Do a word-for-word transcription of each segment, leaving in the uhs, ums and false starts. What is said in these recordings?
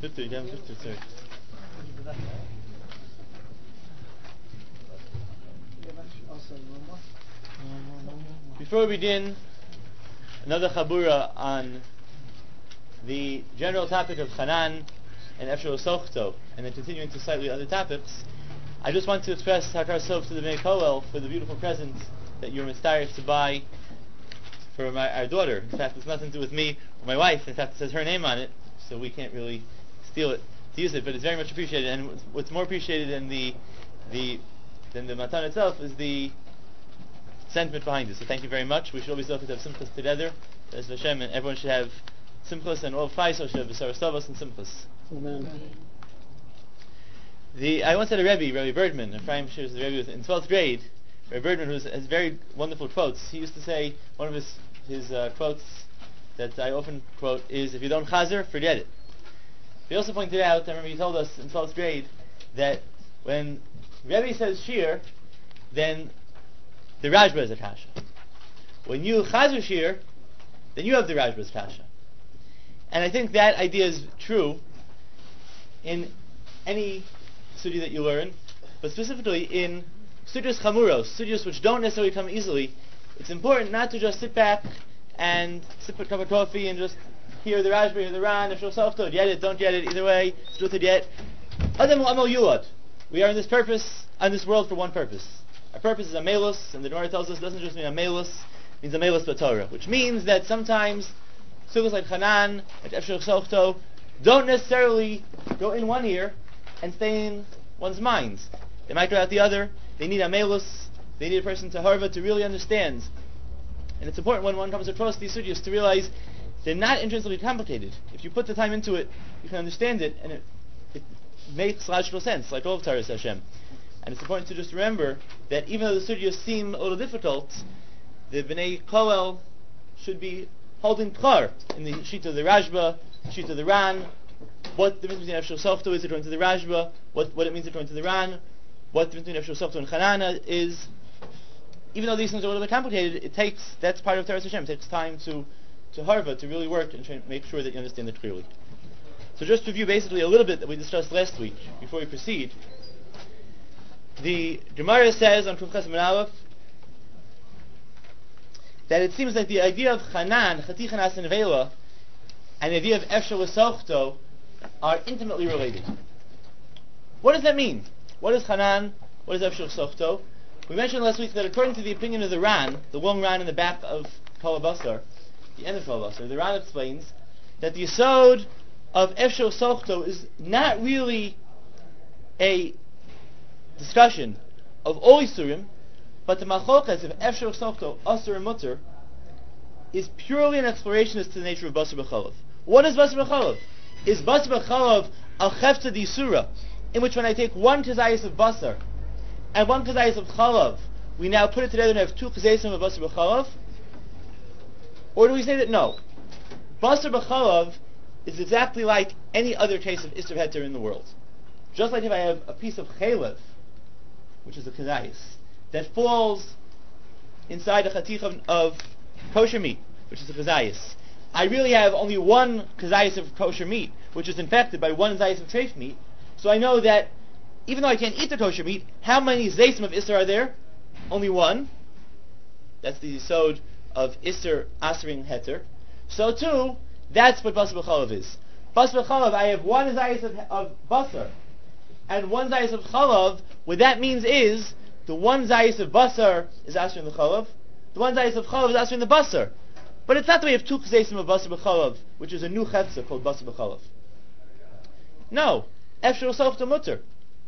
fifty, you have fifty, sorry. Before we begin, another chabura on the general topic of Hanan and Efshel Sochto, and then continuing to slightly other topics, I just want to express Hakar Sof to the Bnei Koel for the beautiful present that you're inspired to buy for my, our daughter. In fact, it's nothing to do with me or my wife. In fact, it says her name on it, so we can't really steal it to use it, but it's very much appreciated. And what's, what's more appreciated than the the than the matan itself is the sentiment behind it. So thank you very much. We should always look to have simchas together, as Hashem, and everyone should have simchas, and all Faisal should have Saravas and simchas. Amen. The I once had a Rebbe, Rebbe Birdman, Ephraim Shir's the Rebbe in twelfth grade. Rebbe Birdman, who has very wonderful quotes. He used to say, one of his his uh, quotes that I often quote is, "If you don't chazer, forget it." He also pointed out, I remember he told us in twelfth grade, that when Rebbe says shir, then the Rajba is a kasha. When you chazer shir, then you have the Rajba's kasha. And I think that idea is true in any study that you learn, but specifically in studios chamuros, studios which don't necessarily come easily. It's important not to just sit back and sip a cup of coffee and just hear the Rajba, hear the Ran, if you're self-taught, get it, don't get it, either way, truth it yet. Adam amal yulad. We are in this purpose, on this world for one purpose. Our purpose is amelus, and the Gemara tells us it doesn't just mean amelus, it means amelus b'Torah, which means that sometimes sugas like Hanan, like Efshel Sochto, don't necessarily go in one ear and stay in one's minds. They might go out the other. They need amelus. They need a person to harva to really understand. And it's important when one comes across these sugyas to realize they're not intrinsically complicated. If you put the time into it, you can understand it, and it, it makes logical sense, like all of Taras Hashem. And it's important to just remember that even though the sugyas seem a little difficult, the Bnei Koel should be holding klar in the sheet of the Rajba, the sheet of the Ran, what the difference between Efshel Sochto is according to the Rajba, what, what it means according to the Ran, what the difference between Efshel Sochto and Hanana is. Even though these things are a little bit complicated, it takes, that's part of Taras Hashem, it takes time to to harva, to really work and try to make sure that you understand it clearly. So just to review basically a little bit that we discussed last week, before we proceed. The Gemara says on Kuf Ches Amud Aleph that it seems like the idea of Hanan, Chati Chanas and Vela, and the idea of Efshel Sochto are intimately related. What does that mean? What is Hanan? What is Efshel Sochto? We mentioned last week that according to the opinion of the Ran, the long Ran in the back of Kol HaBasar, the end of Kol HaBasar, the Ran explains that the yesod of Efshel Sochto is not really a discussion of all Yisurim, but the Machokas of Efshel Sochto, Asur and Mutter, is purely an exploration as to the nature of Basar B'Chalav. What is Basar B'Chalav? Is Basar B'Chalav al Chefta D'Yisura, in which when I take one Kazayas of Basar and one Kazayas of Chalav, we now put it together and have two Kazayas of Basar B'Chalav? Or do we say that no? Basar B'Chalav is exactly like any other case of Isser Heter in the world. Just like if I have a piece of Chalev, which is a Kazayas, that falls inside a Chatich of, of kosher meat, which is a Kazayas. I really have only one Kazayas of kosher meat, which is infected by one Zayas of treif meat, so I know that even though I can't eat the kosher meat, how many Zaysim of Isser are there? Only one. That's the Yisod of Isser Asering Heter. So too, that's what Basar B'Chalav is. Basar B'Chalav, I have one Zayas of, of Basar and one Zayas of Chalav. What that means is the one Zayas of Basar is Asering the Chalav, the one Zayas of Chalav is Asering the Basar. But it's not that we have two Zaysim of Basar B'Chalav, which is a new Chetza called Basar B'Chalav. No. Efshel Sochto Mutter.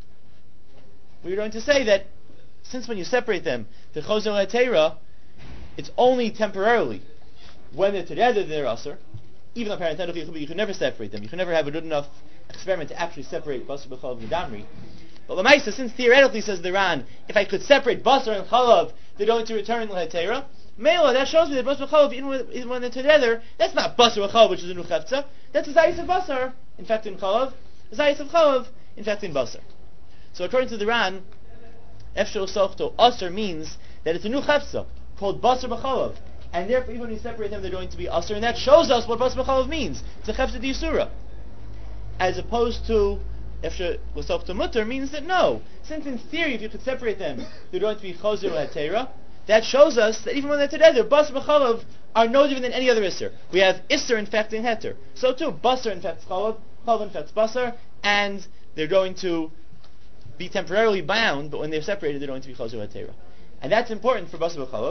We're going to say that since when you separate them, the Choser L'Teira, it's only temporarily. When they're together, they're Asur. Even though parenthetically you can never separate them. You can never have a good enough experiment to actually separate Basar B'Chalav and Damri. But Lamaisa, since theoretically, says the Ran, if I could separate Basar and Chalav, they're going to return L'Teira. Mela, that shows me that Basar B'Chalav, even when, even when they're together, that's not Basar B'Chalav, which is a new Chefza. That's a Zayis of Basar, in fact in Chalav. A Zayis of Chalav, in fact in Basar. So according to the Ran, Efshel Sochto, Asr means that it's a new Chefza, called Basar B'Chalav. And therefore, even when you separate them, they're going to be Asr. And that shows us what Basar B'Chalav means. It's a Chefza D'Yisura. as opposed to Efshar l'sochto mutter means that no. Since in theory, if you could separate them, they're going to be chozer or hetera. That shows us that even when they're together, basar v'chalav are no different than any other isser. We have isser infecting heter. So too, basar infects chalav, chalav infects basar, and they're going to be temporarily bound, but when they're separated, they're going to be chozer or hetera. And that's important for basar v'chalav.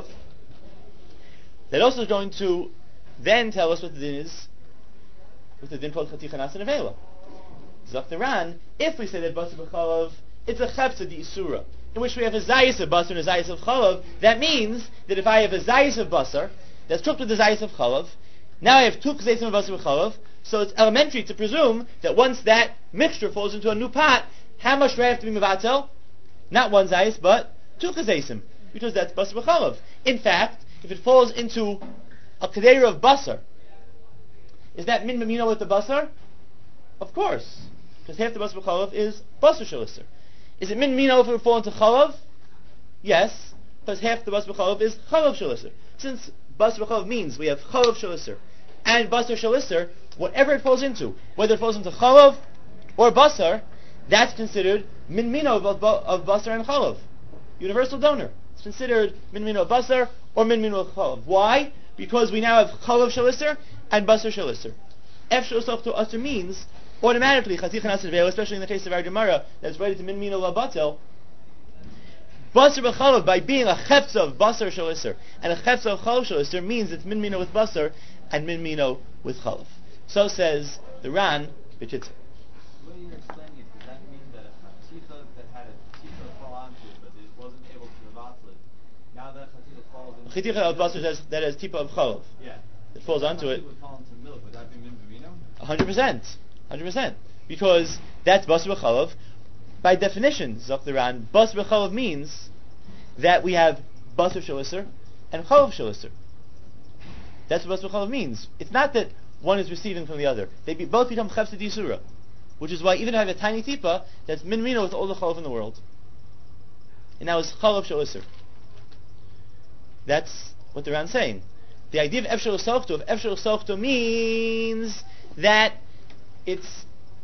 That also is going to then tell us what the din is, what the din called chaticha nasa nevela. Zok the Ran, if we say that basar v'chalav, it's a chepsa di isura, in which we have a zayis of basar and a zayis of chalav. That means that if I have a zayis of basar that's cooked with the zayis of chalav, now I have two kazayim of basar v'chalav. So it's elementary to presume that once that mixture falls into a new pot, how much do I have to be mevatel? Not one zayis, but two kazayim, because that's basar v'chalav. In fact, if it falls into a kadeira of basar, is that min mamino with the basar? Of course, because half the basar v'chalav is basar shalisser. Is it min mamino if it would fall into chalav? Yes, because half the basar v'chalav is chalav shalisser. Since basar v'chalav means we have chalav shalisser and basar shalisser, whatever it falls into, whether it falls into chalav or basar, that's considered min mino of, of basar and chalav. Universal donor. It's considered min mino of basar or min mino of chalav. Why? Because we now have chalav shalisser and basar shalisser. Efshar l'sochto asur means automatically chaticha nasa nevela, especially in the case of our Gemara that's ready to min mino labatel. Basar b'chalav, by being a chepsa of basar shalisser and a chepsa of chalav shalisser, means it's min mino with basar and min mino with chalav. So says the Ran b'chitzah. What you're explaining is, does that mean that a chaticha that had a chaticha fall onto it, but it wasn't able to mevatel it, now that chaticha falls into Chaticha of basar that has, that has tipa of chalav. Yeah. It falls onto it. Would fall into milk. Would that be min b'mino? A hundred percent. Hundred percent. Because that's basar b'chalav. By definition, Zok the Ran, basar b'chalav means that we have basar shalisser and chalav shalisser. That's what basar b'chalav means. It's not that one is receiving from the other. They be, both become chepsa d'isura, which is why even if I have a tiny tipa, that's min mino with all the chalav in the world. And now it's chalav shalisser. That's what the Ran's saying. The idea of efshar l'sochto, of efshar l'sochto means that it's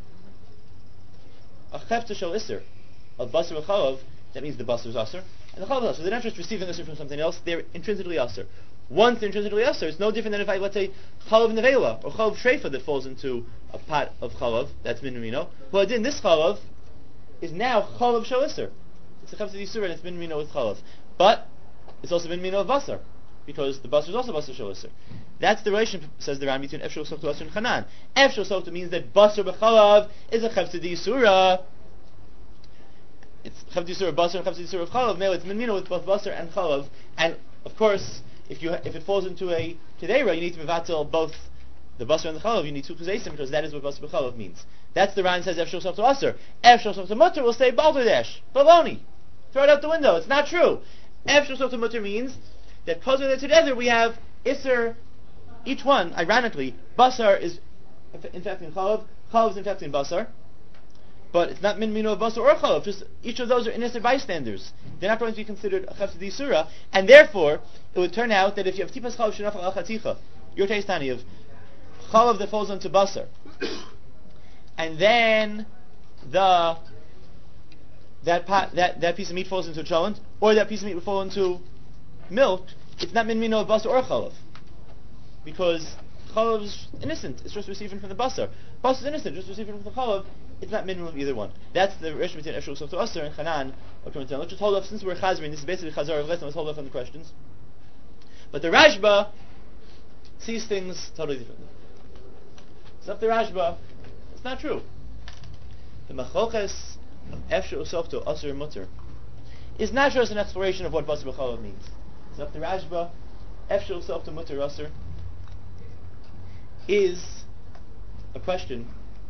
a chepta shel isser of basar and chalav. That means the basar is aser and the chalav is aser. They're not just receiving isser from something else; they're intrinsically aser. Once they're intrinsically aser, it's no different than if I, let's say, chalav nevela or chalav shreifa that falls into a pot of chalav. That's min mino. Well, then this chalav is now chalav shel isser. It's a chepta d'isur and it's min mino with chalav, but it's also min mino of basar, because the basar is also basar shel isser. That's the relation, says the Ran, between efshar l'sochto asur and chanan. Efshar l'sochto means that basar b'chalav is a chepta d'isura. It's chepta d'isura basar and chepta d'isura of chalav. Male, it's min mino with both basar and chalav. And of course, if you if it falls into a tedeira, you need to mevatel both the basar and the chalav. You need two kuzeisim, because that is what basar b'chalav means. That's the Ran says efshar l'sochto asur. Efshar l'sochto mutter will say balderdash, baloney. Throw it out the window. It's not true. Efshar l'sochto mutter means that because when they're together, we have isser. Each one, ironically, basar is infecting chalav, chalav is infecting basar, but it's not min mino of basar or chalav. Just each of those are innocent bystanders. They're not going to be considered a chepta d'isura, and therefore it would turn out that if you have tipas chalav shenafal al chaticha, your taste tani of chalav that falls onto basar, and then the that pot, that that piece of meat falls into a cholent, or that piece of meat would fall into milk, it's not min mino of basar or chalav. Because chalav is innocent, it's just receiving from the basar. Basar is innocent, just receiving from the chalav. It's not minimum of either one. That's the relation between efshar l'sochto asur and chanan. Let's just hold off, since we're chazrin, this is basically chazar of lesson, let's hold off on the questions. But the Rashba sees things totally differently. It's not the Rashba, it's not true. The machoches of efshar l'sochto asur and mutter is not just an exploration of what basar b'chalav means. It's not the Rashba, efshar l'sochto mutter asur is a question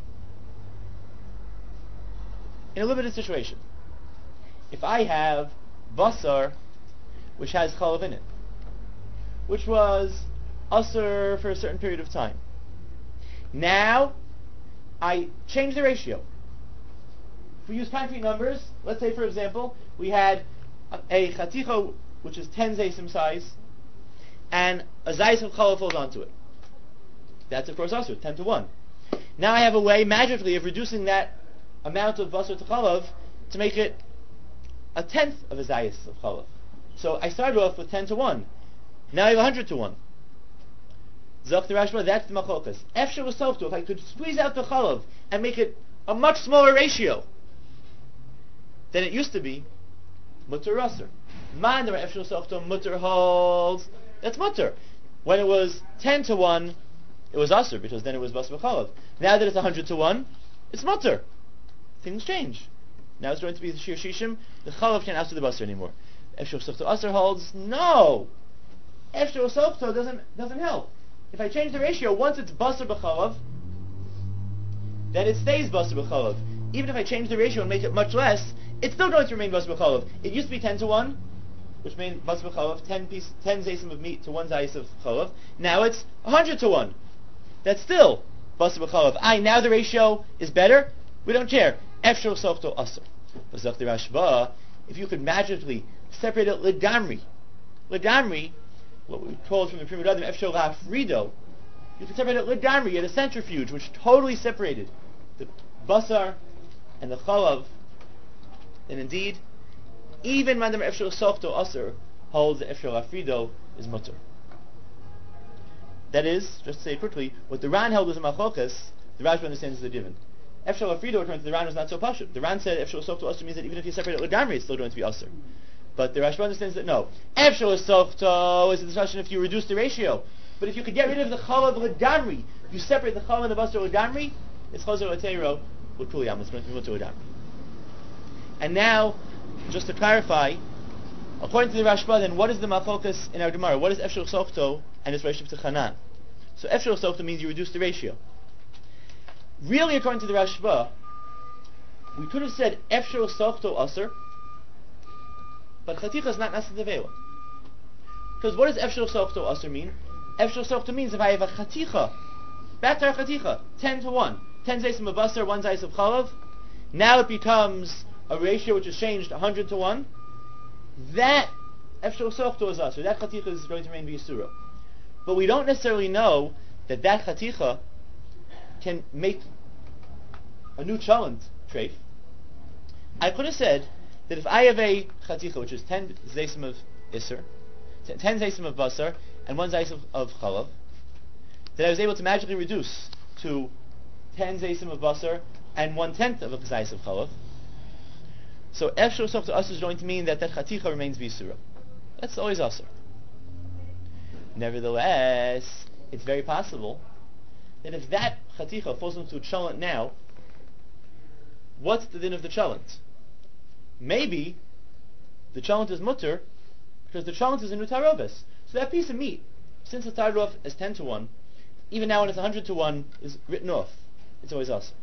in a limited situation. If I have basar which has chalav in it, which was asur for a certain period of time, now I change the ratio. If we use concrete numbers, let's say for example we had a, a chaticha which is ten zaysim size, and a zayis of chalav falls onto it. That's of course asur, ten to one. Now I have a way, magically, of reducing that amount of basar to chalav to make it a tenth of a zayis of chalav. So I started off with ten to one. Now I have one hundred to one. Zok the Rashba, that's the machokas. Efshar was soft, if I could squeeze out the chalav and make it a much smaller ratio than it used to be, mutter raser. Man, the Efshar soft mutter holds, that's mutter. When it was ten to one, it was aser, because then it was basar chalav. Now that it's one hundred to one, it's mutter. Things change. Now it's going to be the shir shishim, the chalav can't aser the basar anymore. Efshar soft aser holds, no! Efshar soft doesn't, doesn't help. If I change the ratio, once it's basar b'chalav, then it stays basar b'chalav. Even if I change the ratio and make it much less, it's still going to remain basar b'chalav. It used to be ten to one, which means basar b'chalav, ten piece, ten zaysim of meat to one zayis of chalav. Now it's one hundred to one. That's still basar b'chalav. Aye, now the ratio is better. We don't care. Efshar softo aser. V'zach the Rashba, if you could magically separate it legamri, legamri, what we call from the Prima Radim, Efshar la'afrido, you could separate it legamri at a centrifuge, which totally separated the basar and the chalav. And indeed, even Mandam Efshar softo aser holds that Efshar la'afrido is mutter. That is, just to say it quickly, what the Ran held was a machokas, the Rashba understands is a given. Efshar la'afrido, according to the Ran, was not so pashut. The Ran said Efshar softo aser means that even if you separate it legamri, it's still going to be aser. But the Rashba understands that no. Efshar softo is a discussion if you reduce the ratio. But if you could get rid of the chalav legamri, you separate the chalav and the basar legamri, it's chazer latero l'kuliyam. It's going to be mutter legamri. And now, just to clarify, according to the Rashba, then what is the machokas in our Gemara? What is Efshar softo and its relationship to Chanan? So Efshar softo means you reduce the ratio. Really, according to the Rashba, we could have said Efshar softo aser, but chaticha is not nasa devela. Because what does Efshar softo aser mean? Efshar softo means if I have a chaticha, back to our chaticha, ten to one, ten zaysim of basar, one zayis of chalav, now it becomes a ratio which is changed one hundred to one. That Efshar softo is aser. That chaticha is going to remain v'yisura. But we don't necessarily know that that chaticha can make a new chalent treif. I could have said that if I have a chaticha, which is ten zaysim of iser, ten zaysim of basar, and one zaysim of, of chalav, that I was able to magically reduce to ten zaysim of basar and one tenth of a zayis of chalav. So Efshar softo aser is going to mean that that chaticha remains v'yisura. That's always aser. Nevertheless, it's very possible that if that chaticha falls into a chalent now, what's the din of the chalent? Maybe the chalent is mutter because the chalent is a new tarovis. So that piece of meat, since it started off as ten to one, even now when it's one hundred to one, is written off. It's always aser.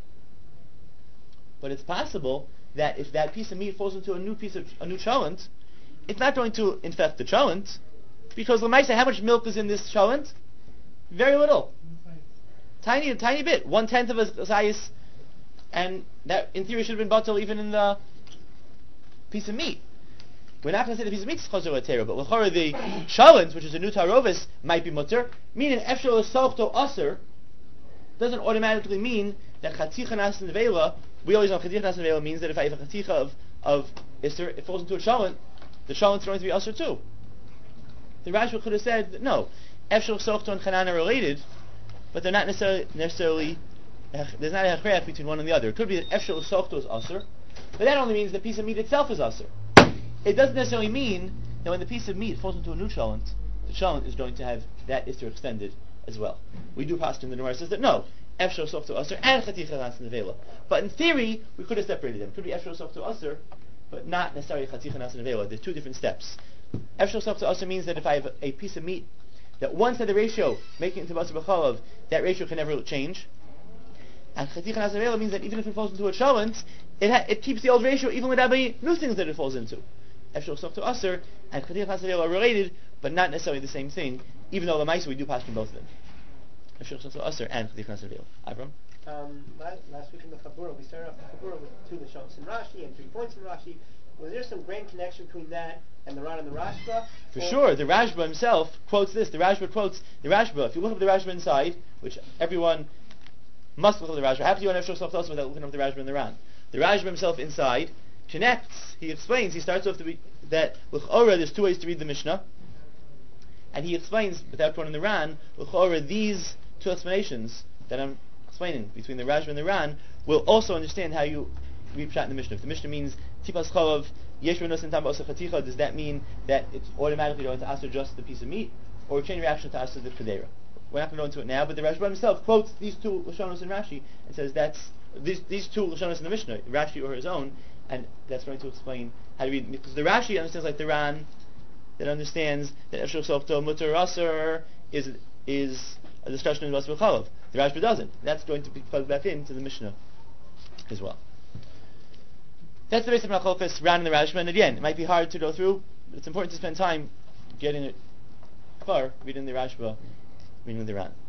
But it's possible that if that piece of meat falls into a new piece of a new chalent, it's not going to infect the chalent, because l'maisa, how much milk is in this chalent? Very little. Tiny, tiny bit. One tenth of a zayis, and that in theory should have been batel even in the piece of meat. We're not going to say the piece of meat is chazer latero, but l'chora the chalent, which is a new tarovis, might be mutter. Meaning efshar softo aser doesn't automatically mean that chaticha nas nevela. We always know chaticha nas nevela means that if I have a chaticha of of iser, it falls into a chalent, the chalent is going to be aser too. The Rashba could have said that no, efshar softo and chanan are related, but they're not necessarily, necessarily there's not a hechrech between one and the other. It could be that efshar softo is aser, but that only means the piece of meat itself is aser. It doesn't necessarily mean that when the piece of meat falls into a new chalent, the chalent is going to have that iser extended as well. We do pass in the Gemara says that no, efshar softo aser and chaticha nas nevela. But in theory, we could have separated them. It could be efshar softo aser, but not necessarily chaticha nas nevela. They're two different steps. Efshar softo aser means that if I have a, a piece of meat that once had the ratio making it into basar b'chalav, that ratio can never change. And chaticha nas nevela means that even if it falls into a chalent, it ha- it keeps the old ratio even without any new things that it falls into. Efshar softo aser and chaticha nas nevela are related, but not necessarily the same thing, even though the ma'aseh we do pass from both of them. Efshar softo aser and chaticha nas nevela. Avram? Um, last, last week in the Chabura, we started off the Chabura with two Lashonos in Rashi and three points in Rashi. Was there some grand connection between that and the Ran and the Rashba? For sure, the Rashba himself quotes this. The Rashba quotes the Rashba. If you look up the Rashba inside, which everyone must look at the Rashba. How can you want Efshel Sochta without looking up the Rashba and the Ran? The Rashba himself inside connects. He explains. He starts off to be, that l'chora there's two ways to read the Mishnah, and he explains without quoting the Ran. L'chora these two explanations that I'm explaining between the Rashba and the Ran will also understand how you read Pshat in the Mishnah. If the Mishnah means tipas chalav yesh v'nos and tam b'osa chaticha, does that mean that it's automatically going to answer just the piece of meat, or a chain reaction to answer the kedera? We're not going to go into it now, but the Rashba himself quotes these two Lashonos in Rashi and says that's these these two Lashonos in the Mishnah, Rashi or his own, and that's going to explain how to read, because the Rashi understands like the Ran that understands that Efshel Sochto Mutter Aser is is a discussion in Basar Chalav. The Rashba doesn't. That's going to be plugged back into the Mishnah as well. That's the basic Machlokes Ran and the Rashba, and again, it might be hard to go through, but it's important to spend time getting it far, reading the Rashba, reading the Ran.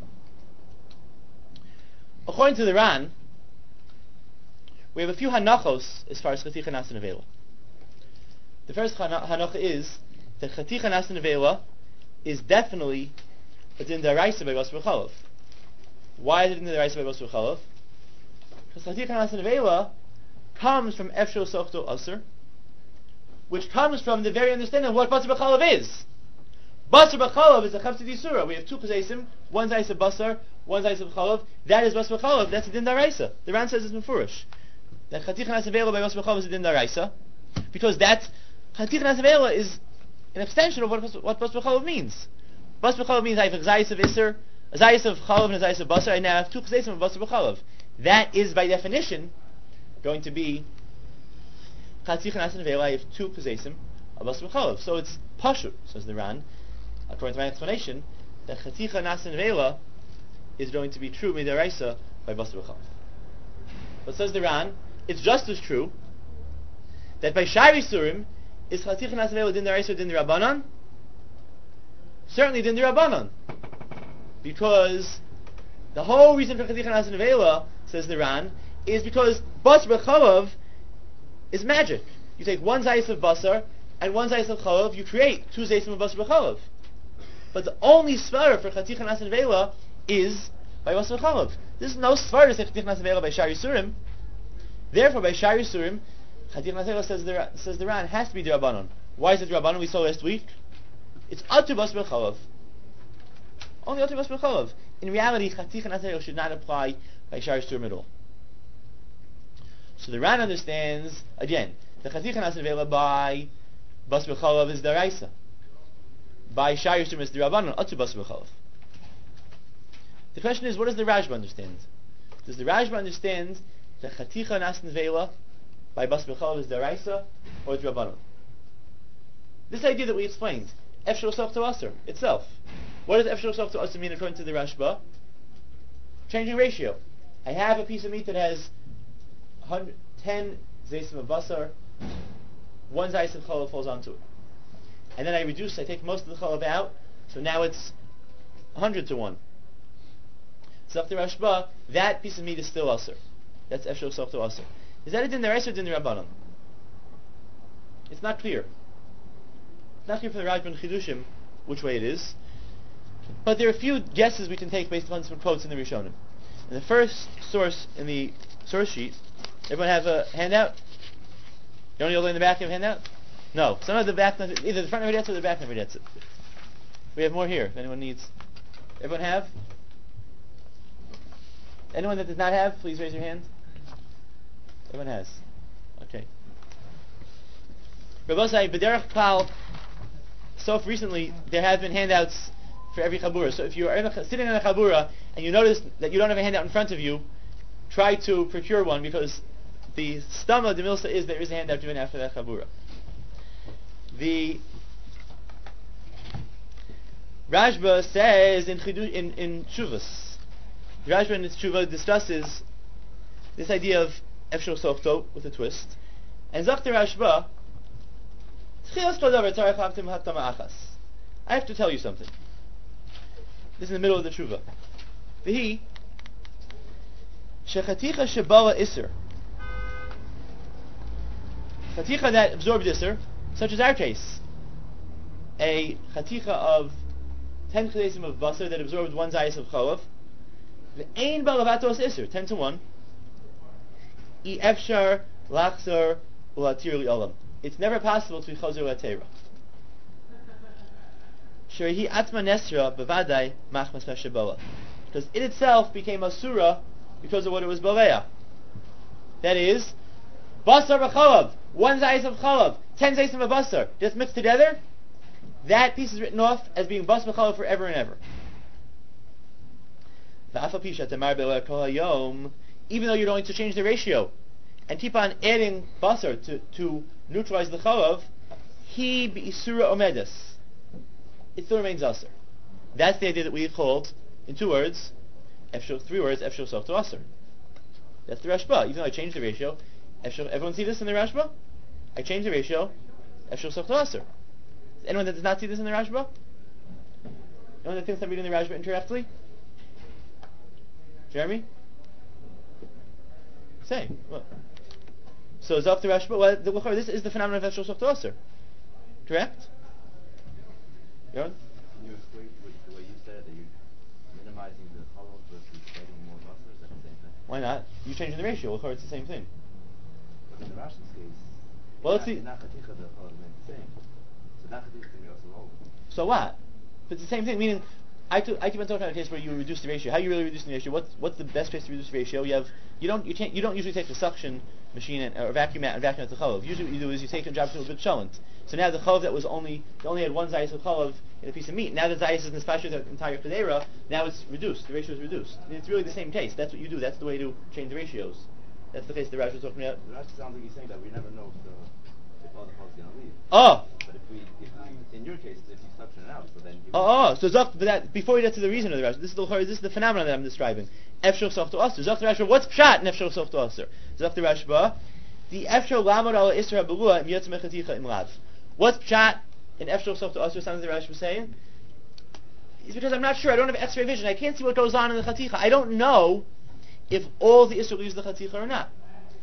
According to the Ran, we have a few hanachos as far as Chaticha Nasan Avela. The first hana- hanacha is that Chaticha Nasan Avela is definitely a din daraisa by Basar Chalav. Why is it in the daraisa by Basar Chalav? Because Chaticha Nasan Avela comes from Efshel Sochto Aser, which comes from the very understanding of what Basar Chalav is. Basar Chalav is a Chavtid Yisura. We have two Chazaisim, one Zayis of Basar, one Zayis of Chalav. That is Basar Chalav. That's a din daraisa. The Ran says it's Mefurish. That Chaticha Nasan Avela by Basar Chalav is a din daraisa, because that Chaticha Nasan Avela is an extension of what what Basar Chalav means. Basar Chalav means I have a Zayis of Isser, a Zayis of Chalav and a Zayis of Basar. I now have two Chazaisim of Basar Chalav. That is by definition going to be Chaticha Nasan Avela. I have two Chazaisim of Basar Chalav. So it's Pashut, says the Ran, according to my explanation, that Chaticha Nasan Avela is going to be true midaraisa by Basar Chalav. But says the Ran, it's just as true that by Shari Surim is Chaticha Nasan Avela din daraisa din Rabbanan. Certainly din Rabbanan, because the whole reason for Chaticha Nasan Avela, says the Ran, is because Basar Chalav is magic. You take one Zayis of Basar and one Zayis of Chalav, you create two Zayis of Basar Chalav. But the only svara for Chaticha Nasan Avela is by Basar Chalav. This is no svara to say Chaticha Nasan Avela by Shari Surim. Therefore, by Shari Surim, Chaticha Nasan Avela says the says the Ran has to be D'Rabbanan. Why is it D'Rabbanan? We saw last week. It's Atu Basar Chalav. Only Atu Basar Chalav. In reality, Chaticha Nasan Avela should not apply by Shari Surim at all. So the Ran understands again the Chaticha Nasan Avela by Basar Chalav is Daraisa. By Shari Surim is D'Rabbanan. Atu Basar Chalav. The question is, what does the Rashba understand? Does the Rashba understand that Chaticha Nasan Avela by Basar Chalav is Daraisa or D'Rabbanan? This idea that we explained, Efshel Sochto Aser itself. What does Efshel Sochto Aser mean according to the Rashba? Changing ratio. I have a piece of meat that has ten Zaysim of Basar, one Zayis of Chalav falls onto it. And then I reduce, I take most of the Chalav out, so now it's one hundred to one. So after Rashba, that piece of meat is still Aser. That's Efshel Sochto Aser. Is that a din daraisa or din Rabbanan? It's not clear. It's not clear from the Rashba and Chidushim which way it is. But there are a few guesses we can take based on some quotes in the Rishonim. In the first source in the source sheet, everyone have a handout? You only all in the back have a handout? No. Some of the back, either the front never gets it or the back never gets it. We have more here if anyone needs. Everyone have? Anyone that does not have, please raise your hand. Everyone has. Okay. Rabosai, B'derech Klal, so recently there have been handouts for every Chabura. So if you are in a, sitting in a Chabura and you notice that you don't have a handout in front of you, try to procure one, because the stama de milsa is there is a handout given after that Chabura. The Rashba says in Chidu, in, in Shuvas, the Rashba in his Shuva discusses this idea of Efshel Sochto with a twist. And Zakh Rashba, I have to tell you something. This is in the middle of the Shuva. V'hi Shechaticha Shabala Isser, Chaticha that absorbed Isser, such as our case, a Chaticha of ten Chazaisim of Basar that absorbed one Zayis of Chalav, The Ein Balavatos Isser, ten to one. I Efshar Lachzor Ulatir Olam. It's never possible to be Chazor Latera. Sherihi Atma Nesra Bavadai Machmas Meshaboa. Because it itself became Asura because of what it was Balea. That is, Basar B'chalav, one zayis of Chalav, ten zayis of a Basar, just mixed together, that piece is written off as being Bas B'chalav forever and ever. Even though you're going to change the ratio and keep on adding Basar to, to neutralize the Chalav, he B'isura Omedes. It still remains Asar. That's the idea that we called, in two words, Efshel, three words, Efshel Sof to Asar. That's the Rashba. Even though I changed the ratio, Efshel, everyone see this in the Rashba? I changed the ratio, Efshel Sof to Asar. Anyone that does not see this in the Rashba? Anyone that thinks I'm reading the Rashba incorrectly? Jeremy? Say. What? So Zok the Rashba, well, the, this is the phenomenon of Efshel Sof to Asar. Correct? Yaron? Can you explain the way you said that you're minimizing the hollow versus adding more buffers at the same time? Why not? You changing the ratio, it's the same thing. But in the Rashi's case, well, let's see. the hollow remains the same. So Nachaticha can be also lower. So what? But it's the same thing, meaning, I, t- I keep on talking about a case where you reduce the ratio. How are you really reducing the ratio? What's what's the best place to reduce the ratio? You have you don't you can't you don't usually take the suction machine and, or vacuum out and vacuum out the chalav. Usually what you do is you take and drop it to a big shulant. So now the chalav that was only you only had one zayis of chalav in a piece of meat. Now the zayis is in the spasha the entire kedera. Now it's reduced. The ratio is reduced. I mean, it's really the same case. That's what you do. That's the way to change the ratios. That's the case the Rashi was talking about. The Rashi sounds like he's saying that we never know if, the, if all the chalav is going to leave. Oh. But if we, if we, in your case, if you suction it out, so then. You Oh, oh, so Zok, but that, before we get to the reason of the Rashi, this is the this is the phenomenon that I'm describing. Efshel sof to aser. Zok the Rashi, what's pshat in Efshel sof to aser? Zok the Rashi, the Efshel lamod ala isra belua im yotz mechaticha im lav. What's pshat in Efshel sof to aser? Sounds like the Rashi was saying. It's because I'm not sure. I don't have X-ray vision. I can't see what goes on in the chaticha. I don't know if all the isra leaves the chaticha or not.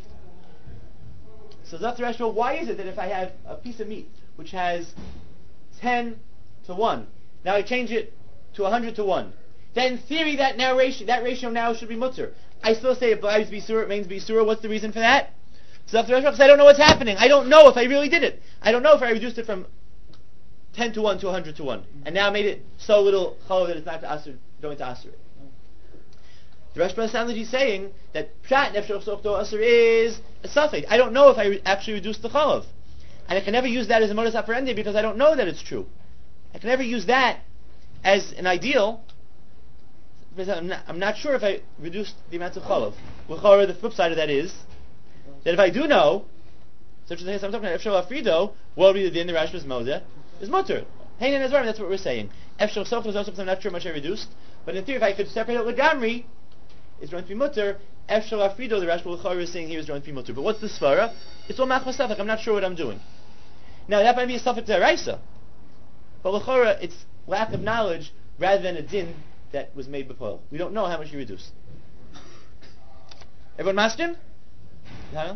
So Zok the Rashi, why is it that if I have a piece of meat which has ten to one. Now I change it to one hundred to one. Then in theory that now ratio, that ratio now should be mutter. I still say it believes be surah, it remains be surah. What's the reason for that? So after because I don't know what's happening. I don't know if I really did it. I don't know if I reduced it from ten to one to one hundred to one. And now made it so little chalav that it's not to asur, going to asur it. The Rashba sounds like he's saying that pshat nefshel sof to asur is a suffix. I don't know if I re- actually reduced the chalav. And I can never use that as a modus operandi because I don't know that it's true. I can never use that as an ideal because I'm not, I'm not sure if I reduced the amount of chalav. L'chora, the flip side of that is that if I do know, such as the case I'm talking about, Efshel Afrido, what will be the din the Rashba's Moda is mutter. Hey, and that's what we're saying. Efshel Sof is also something I'm not sure much I reduced, but in theory, if I could separate it with Gamri, it's going to be mutter. Efshel Afrido, the Rashba L'chora is saying here is going to be mutter. But what's the svara? It's all machmas stuff. Like I'm not sure what I'm doing. Now that might be a suffix deraisa, but l'chora it's lack of knowledge rather than a din that was made before. We don't know how much you reduced. Everyone maskim? No?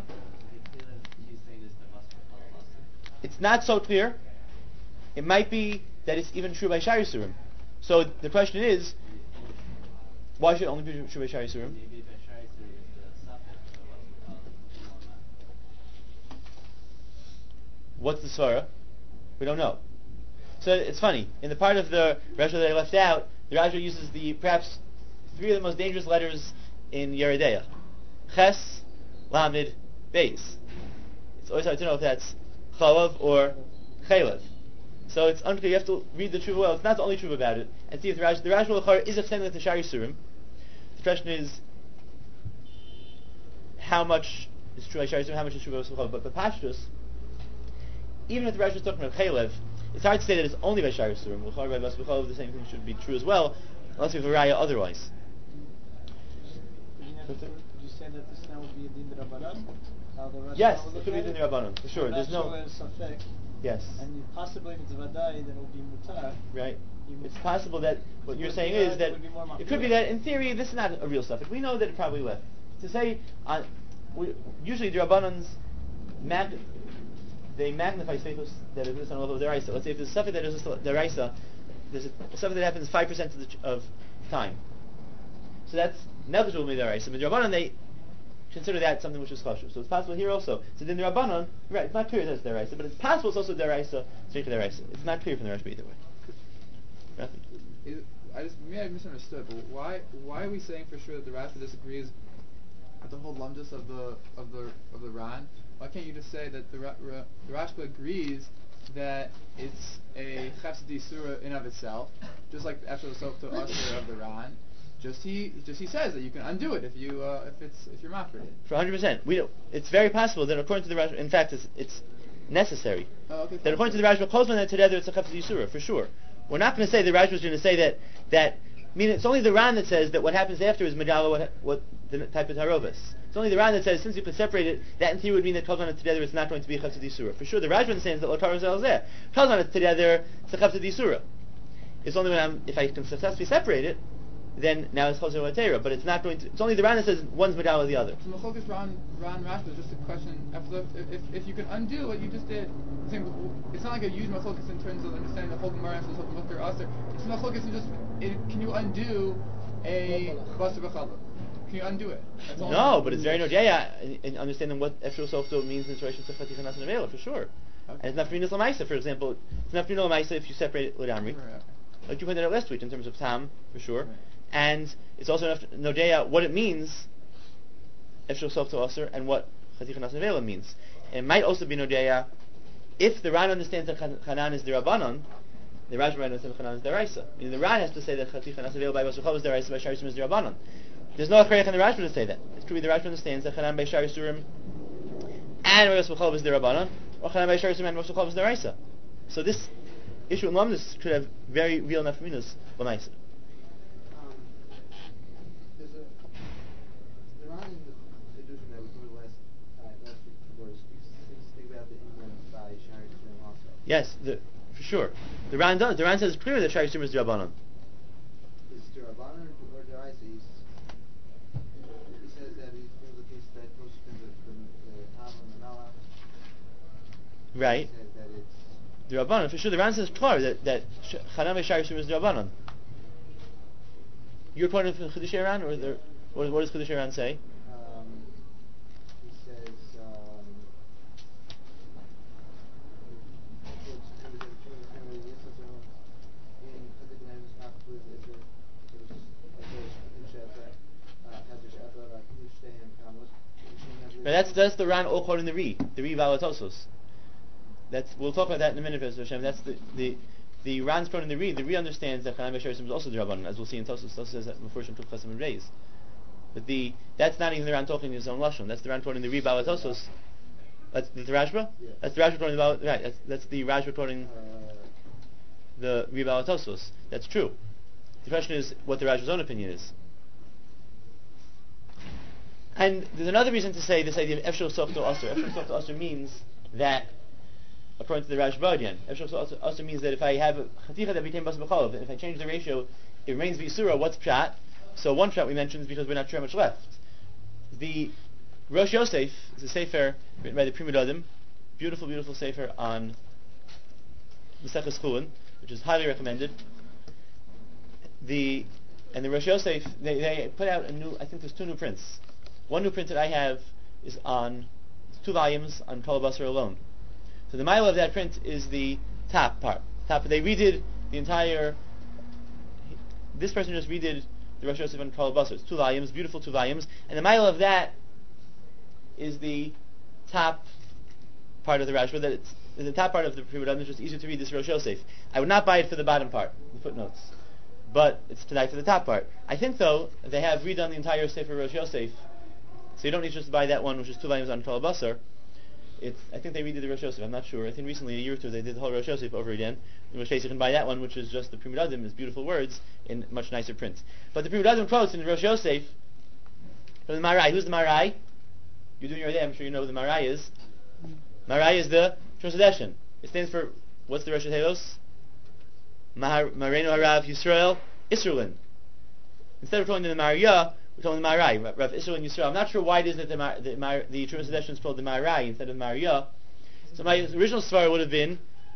It's not so clear. It might be that it's even true by Shari Surim. So the question is, why should it only be true by Shari Surim? What's the svara? We don't know. So it's funny. In the part of the Rashi that I left out, the Rashi uses the perhaps three of the most dangerous letters in Yeridea: Ches, Lamed, Beis. It's always hard to know if that's Chalav or Chalev. So it's unclear. You have to read the tshuva well. It's not the only tshuva about it, and see if the Rashi the Rashi L'chara is extending it to Shari Surim. The question is, how much is true by Shari Surim? How much is true by Chalav? But the Pashtus, even if the Rashi is talking about Chalev, it's hard to say that it's only by Shari Surim. L'chara by Bas B'chalav, the same thing should be true as well, unless we have a raya otherwise. Would you say that this now would be a din d'Rabbanan? Yes, it could be din d'Rabbanan, for sure. There's no. Safek, yes. And possibly if it's vadai, then it will be mutar. Right. It's possible that what you're saying is that it could be that in theory this is not a real suffix. We know that it probably left. To say, uh, we, usually the Rabbanans mag- they magnify sefos that exist on level of deraisa. Let's say if there's a suffix that is deraisa, there's a suffix that happens five percent of the ch- of time. So that's negligible midaraisa. Midrabanan they consider that something which is kosher. So it's possible here also. So then the Rabbanon, right? It's not clear that it's deraisa, but it's possible it's also deraisa. Straight to deraisa. It's not clear from the Rashba either way. Nothing. Is, I just maybe I misunderstood, but why why are we saying for sure that the Rashba disagrees with the whole lumdus of the of the of the Ran? Why can't you just say that the Ra, Ra, the Rashba agrees that it's a chefsedi surah in of itself, just like the Eshel Softo Usher of the Ran? Just he just he says that you can undo it if you uh, if it's if you're mafred it. For one hundred percent, we don't, it's very possible that according to the Rashba, in fact, it's, it's necessary. Oh, okay. That according to the Rashba, Kozman and together it's a chefsedi surah for sure. We're not going to say the Rashba is going to say that that. I mean, it's only the Ran that says that what happens after is Megala, what, what the type of Tarovas. It's only the Ran that says since you can separate it, that in theory would mean that Kozman and together it's not going to be a chefsedi surah. For sure, the Rashba understands that Lotar is there. Kozman and together it's a chefsedi surah. It's only when I'm, if I can successfully separate it, then now it's Choser Latera, but it's not going to, it's only the Ran that says one's Megala or the other. So Mechokas Ran Ran Rashba is just a question. After if, if if you can undo what you just did, it's not like a huge Mechokas in terms of understanding the whole Gemara and something with their Aser. It's Mechokas in just it, can you undo a Basar B'Challah? Can you undo it? That's all No, but it's very nodeya in, in understanding what Efshul Softo means in relation to Chaticha Nasan Avela, for sure. Okay. And it's not Frinas Lamaisa, for example. It's not Frinas Lamaisa if you separate it with Amri. Right. Like you pointed out last week in terms of Tam, for sure. Right. And it's also enough to nodeya what it means, Efshul Softo Aser, and what Chaticha Nasan Avela means. And it might also be nodeya if the Ran understands that Chanan is the Rabbanon, the Rashba might understand that Chanan is the Raisa. Meaning the Ran has to say that Chaticha Nasan Avela by Basar is the Raisa, by Shari Surim is the Rabbanon. There's no Achrayach in the Rashba to say that. It's true the Rashba understands that Chanan by Shari Surim and Basar is the Rabbanon, or Chanan by Shari Surim and Basar is the Raisa. So this issue in Lamdus could have very real nafminas l'maisa. Um, there's a the Ran in the edition that we covered last uh, last week before speaks speaks about the Imran by Shari Surim also. Yes, the, for sure. The Ran does. The Ran says clearly that Shari Surim is the Rabbanon. Is it Rabbanon or Deraisa? He says that he's going to the case that goes to the the Ham and the Nala. Right. He says that it's The Rabbanon, for sure. The Ran says clear that that Chanan by Shari Surim is the Rabbanon. You're pointing from Chiddushei Ran, or the, what, what does Chiddushei Ran say? Um, he says, um, Right, that's that's the Ran all quoting the Ri, the Ri Valatosos. That's we'll talk about that in a minute, Hashem. That's the the the Ran's quoting the Ri. The Ri understands that Chanan B'Shar is also the Rabbanon, as we'll see in Tosos. Tosos says that before Shem took Chesam and Reis. But the that's not even the Ran talking in his own lashon. That's the Ran quoting the Ri Valatosos. That's the, the Rashba. Yeah. That's the Rashba quoting the right. That's that's the Rashba quoting uh, the Ri Valatosos. That's true. The question is what the Rashba's own opinion is. And there's another reason to say this idea of Efshel Softo Aser. Efshel Softo Aser means that, according to the Rashba again, Efshel Softo Aser means that if I have a chaticha that became Basar B'Chalav, and if I change the ratio, it remains V'Yisura, what's Pshat? So one Pshat we mentioned is because we're not sure how much left. The Rosh Yosef is a sefer written by the Pri Megadim, beautiful, beautiful sefer on Maseches Chulin, which is highly recommended. The and the Rosh Yosef, they, they put out a new, I think there's two new prints. One new print that I have is on two volumes on Kol Basar alone. So the mile of that print is the top part. Top. They redid the entire. This person just redid the Rosh Yosef on Kol Basar. It's two volumes, beautiful two volumes, and the mile of that is the top part of the Rashba. That it's the top part of the Pri Megadim. It's just easier to read this Rosh Yosef. I would not buy it for the bottom part, the footnotes, but it's tonight for the top part. I think though they have redone the entire Sefer Rosh Yosef. So you don't need just to buy that one, which is two volumes on Kol Basar. It's I think they redid the Rosh Yosef. I'm not sure. I think recently, a year or two, they did the whole Rosh Yosef over again. In which case, you can buy that one, which is just the Pri Megadim, is beautiful words in much nicer print. But the Pri Megadim quotes in the Rosh Yosef from the Marai. Who's the Marai? You're doing your day. I'm sure you know who the Marai is. Marai is the Translation. It stands for what's the Rosh Telos? Marenu Harav Yisrael Israelin. Instead of calling the Maria, we're calling the Marai, Rav Israel and Yisrael. I'm not sure why it is that the Mar- the, Mar- the Trumas Sedeshin is called the Marai instead of Maria. So my original svara would have been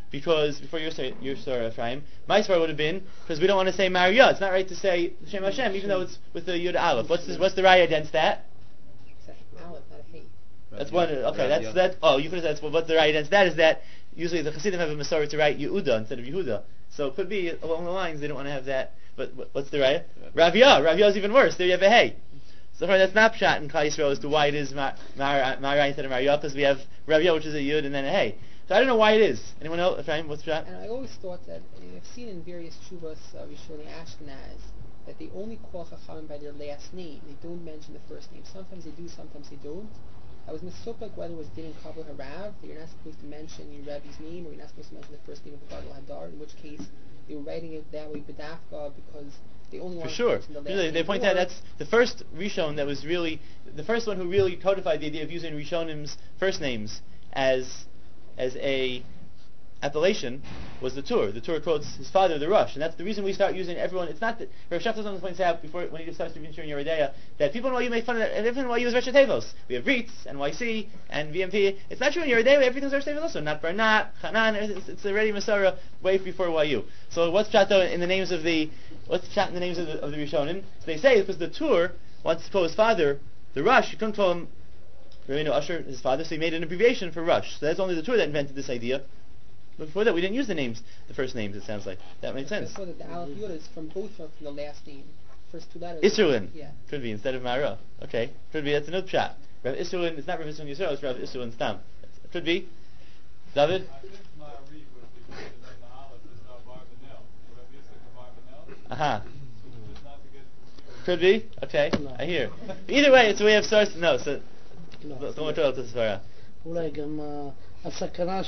because before your sir, your sir Ephraim, my svar would have been because we don't want to say Maria. It's not right to say Shem Hashem, even though it's with the Yud Aleph. What's this, what's the raya against that? Aleph, not a hey. That's one. Okay, that's that. Oh, you could have said. Well, what's the raya against that? Is that usually the Hasidim have a Masorah to write Yehuda instead of Yehuda. So it could be along the lines they don't want to have that. But what's the raya? Raviyah. Raviyah is even worse. There you have a hey. So far, that's not pshat in Klal Yisrael as to why it is Mar Mar instead of Mariyah, because we have Raviyah, which is a Yud, and then a hey. So I don't know why it is. Anyone else? Ephraim, what's pshat? And I always thought that, and I've seen in various Shuvas, uh, Rishonim Ashkenaz, that they only call Chachamim by their last name. They don't mention the first name. Sometimes they do, sometimes they don't. I was misopek whether it was Din and Kabul Harav, that you're not supposed to mention your Rebbe's name, or you're not supposed to mention the first name of the Gadol Hadar, in which case they were writing it that way, B'dafka, because they only For wanted sure. to mention the last Really, name. they point Or out that's the first Rishon that was really, the first one who really codified the idea of using Rishonim's first names as as a appellation was the Tur. The Tur quotes his father, the Rush, and that's the reason we start using everyone. It's not that Rav Shachar points out before when he discussed Rabbi Shimon Yeridea that people in Y U make fun of that, and everyone in Y U is Rosh Tevos. We have Ritz, N Y C, and V M P. It's not true in Yeridea. Everything's Rosh Tevos also. Not Barnat, Hanan. It's, it's already Masorah way before Y U. So what's pshat though in the names of the what's pshat in the names of the, of the Rishonim? So they say because the Tur wants to call his father the Rush. You couldn't call him Rabbeinu Usher, his father, so he made an abbreviation for Rush. So that's only the Tur that invented this idea. But before that, we didn't use the names, the first names. It sounds like that makes sense. So that the Aleph Yud is from both from the last name, first two letters. Isserlin. Yeah. Could be instead of Mara. Okay. Could be. That's another pshat. Rav Isserlin. It's not Rav Isserlin Yisrael. It's Rav Isserlin Stam. Could be. David. I think Ma'ari was because in the Aleph is not Barbanel. Rav Yitzchak Barbanel. Aha. Just not to get confused. Could be. Okay. No. I hear. Either way, it's a way of source. No. So. לא. don't want to tell this far. אולי גם אה, הסכנה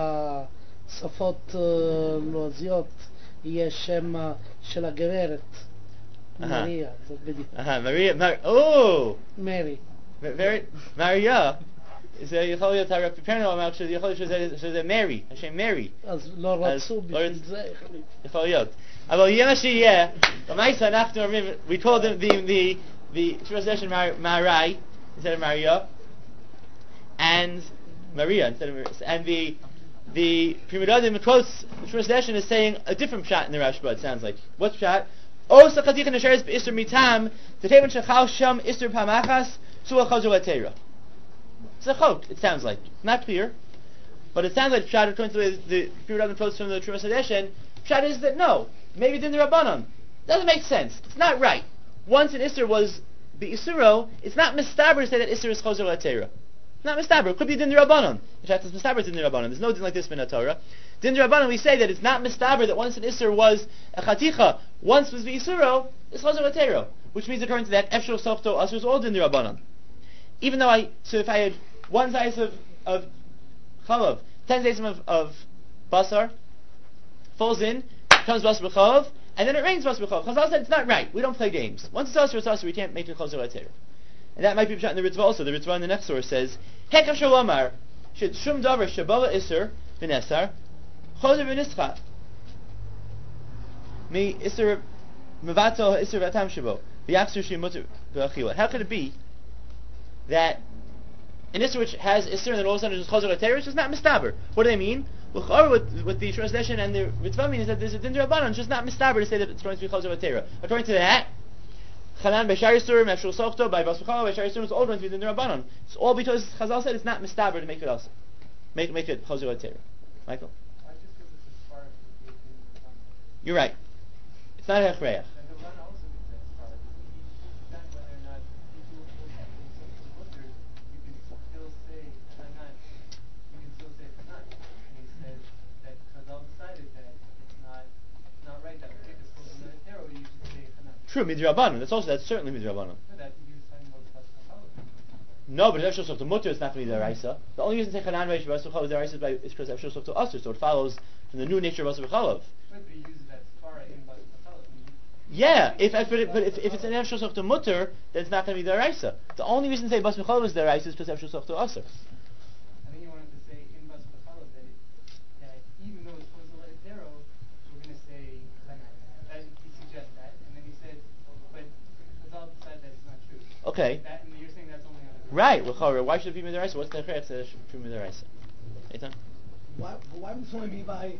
שבשפות אה, לועזיות יהיה שם אה, של הגברת, אהה. מריה, זאת בדיוק, Aha. Maria. Mar- oh. מרי. Very. Maria. זה יכול להיות הרב פיפרנו אמר שזה יכול להיות שזה- שזה מרי. השם מרי. אז לא אז רצו לא בשביל רצ- זה, החליט. יכול להיות. אבל יהיה מה שיהיה, במעשה אנחנו אומרים, we call them the, the, the translation Mar- Marai, instead of Maria, and Maria instead of Maria, and the, the Primodadim quotes, the translation is saying a different pshat in the Rashba, it sounds like. What's pshat? O sachaticha nesheres b'isur mitam, t'teven shechal sham isur pamachas, su'a chazor l'teira. It's a chok, it sounds like. Not clear. But it sounds like pshat according to the, the Primodadim quotes from the Trumas Hadeshen, pshat is that no, maybe it didn't the Rabbanon. Doesn't make sense. It's not right. Once an Isser was Isuro, it's not mistaber to say that Isser is Chazor L'Teira. It's not mistaber. It could be Din Rabbanon. In fact, it's mistaber Din Rabbanon. There's no din like this in the Torah. Din Rabbanon, we say that it's not mistaber that once an Isser was a Chaticha, once was Isuro, it's Chazor L'Teira. Which means according to that, Efshel Sochto Asr is all Din Rabbanon. Even though I, so if I had one size of, of Chalav, ten days of, of Basar, falls in, comes Basar B'Chalav, and then it rains Basar B'Chalav. Chazal said it's not right. We don't play games. Once it's Asr, it's Asr. We can't make it Chazor L'Teira. And that might be pshat in the Ritva also. The Ritva in the next source says, Hekav Shalomar, Shid Shum Davar Shabala Isser, V'Nesar, Chozer V'Nischat. Mi Isser, Mevato Isser V'Atam Shabo, V'Yaksur Shimutter V'Achila. How could it be that an Isser which has Isser and then all of a sudden it's Chozer L'Teira, it's just not mistaber? What do they mean? Well, with, with the translation and the Ritva means that there's a Din Rabbanon, it's just not mistaber to say that it's going to be Chozer L'Teira. According to that, Chanan B'Shar Yisurim, Efshul Sochto, by Bas B'Chalav, B'Shar Yisurim, it's all going to be the Rabbanon. It's all because Chazal said it's not mistaber to make it also. Make, make it Chazor L'Teira. Michael? I just because it's as far as the case in the You're right. It's not a Hechreach. And the run also means that as far as then whether or not if you look at the Mutter, you can still say Hanan, you can still say Hanan. And he says that Chazal decided that it's not it's not right that particular supposed to be a terror, you should say Hanan. True, Midrabanan. That's also that's certainly Midrabanan. So that he was talking about the Chazal. No, but Efshul Sochto Mutter is not going to be the Raisa. The only reason to say Chanan Reish Bas B'Chalav is the Raisa is because Efshul Sochto Asr, so it follows from the new nature of Bas B'Chalav. But he uses that Sfara in Bas B'Chalav. Yeah, if but, if, but if, if it's an Efshul Sochto Mutter, then it's not going to be the Raisa. The only reason to say Bas B'Chalav is the Raisa is because Efshul Sochto Asr. I think he wanted to say in Bas B'Chalav that, it, that even though it's supposed to let it zero, we're going to say Hanan. That he suggests that, and then he said, but Chazal decided that it's not true. Okay. That, and you're saying that's only on the Right. Well, why should it be Midaraisa? What's the Hechreach that it should be Midaraisa? Eitan? why, why would this only be by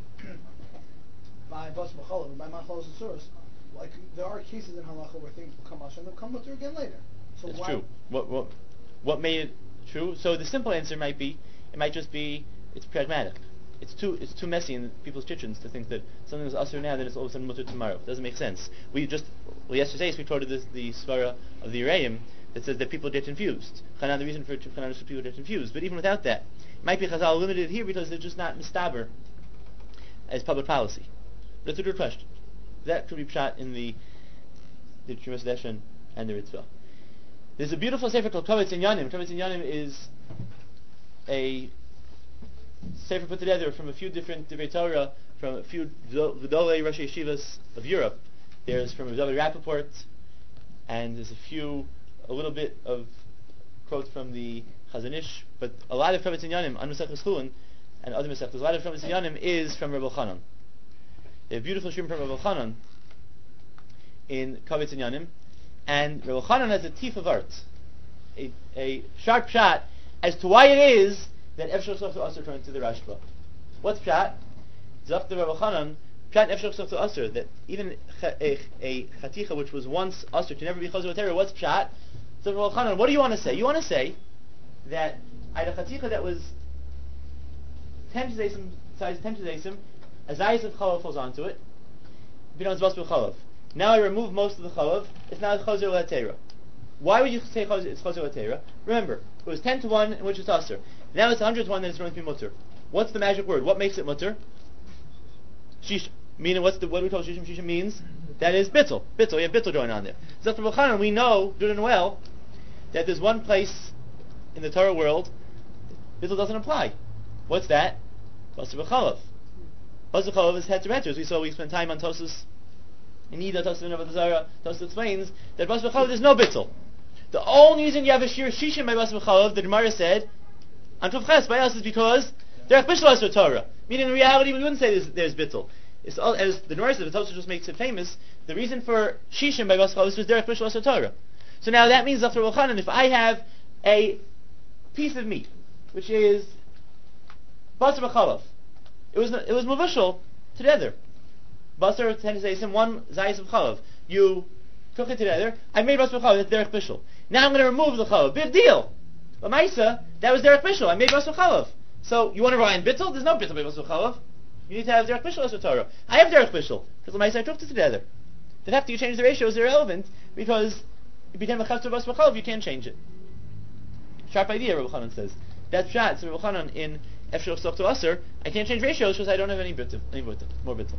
by Bas B'Chol or by Machalos and Suros? Like, there are cases in Halacha where things will come Asher and they'll come mutter again later. So That's why? true. What what what made it true? So the simple answer might be, it might just be, it's pragmatic. It's too it's too messy in people's kitchens to think that something is usher now, then it's all of a sudden mutter tomorrow. It doesn't make sense. We just well yesterday we quoted this, the svara of the Uraim that says that people get confused. Chanan, the reason for Chanan is for people get confused. But even without that, it might be Chazal limited here because they're just not mistaber as public policy. That's a good question. That could be pshat in the the Trumas Deshen and the Ritzvah. There's a beautiful sefer called Kovetz Inyanim. Kovetz Inyanim is a sefer put together from a few different Divrei Torah, from a few Gedolei Rosh Yeshivas of Europe. There's from David Rappaport, and there's a few, a little bit of quotes from the Chazon Ish, but a lot of Kovetz Inyanim on Masechus Chulin and other Masechus, a lot of Kovetz Inyanim is from Reb Elchanan. They have beautiful shrim from Reb Elchanan in Kovetz Inyanim, and Reb Elchanan has a teeth of art, a, a sharp shot as to why it is that Efshar Sof to Asr turned to the Rashba. What's pshat? Zaf the Reb Elchanan, pshat Efshar Sof to Asr, that even a, a chaticha which was once Asr can never be Chazor Terah. What's pshat? So Reb Elchanan, what do you want to say? You want to say that I had a chaticha that was ten tzesim, size ten tzesim, a zayis of chalav falls onto it, becomes bas b'chalav. Now I remove most of the chalav, it's now Chazor L'Terah. Why would you say chaz- it's Chazor L'Terah? Remember, it was ten to one in which it's Asr. Now it's one hundred to one that it's going to be mutter. What's the magic word? What makes it mutter? Shish. Meaning, what's the, what do we call shishim? Shishim means that is bittul. Bittul, you have bittul going on there. So from Elchanan, we know, good and well, that there's one place in the Torah world bittul doesn't apply. What's that? Basar b'chalav. Basar b'chalav is heter heter. As we saw, we spent time on Tosus in Ida, Tosus in Avodah Zarah. Tosus explains that basar b'chalav there's no bittul. The only reason you have a shir shishim by basar b'chalav, the Gemara said, on Tov Ches by us is because derech bishul asur Torah. Meaning in reality we wouldn't say there's, there's bittul. It's all, as the Gemara said, the Tosfos just makes it famous. The reason for shishim by basar b'chalav is derech bishul asur Torah. So now that means after Reb Elchanan, if I have a piece of meat which is basar b'chalav, it was it was mavushal together. Basar ten zayis one zayis of chalav. You cook it together. I made basar b'chalav. That's derech bishul. Now I'm going to remove the chalav. Big deal. But Maisa, that was derech bishul. I made basar chalav. So you want to rely on bittul? There's no bittul by basar chalav. You need to have derech bishul as a Torah. I have derech bishul because Maisa I cooked it together. Then after you change the ratio is irrelevant because it became a chafter basar chalav. You can't change it. Sharp idea, Reb Elchanan says. That's pshat. So Reb Elchanan in Efshar Sof to Asr, I can't change ratios because I don't have any bittul, any bittul, more bittul.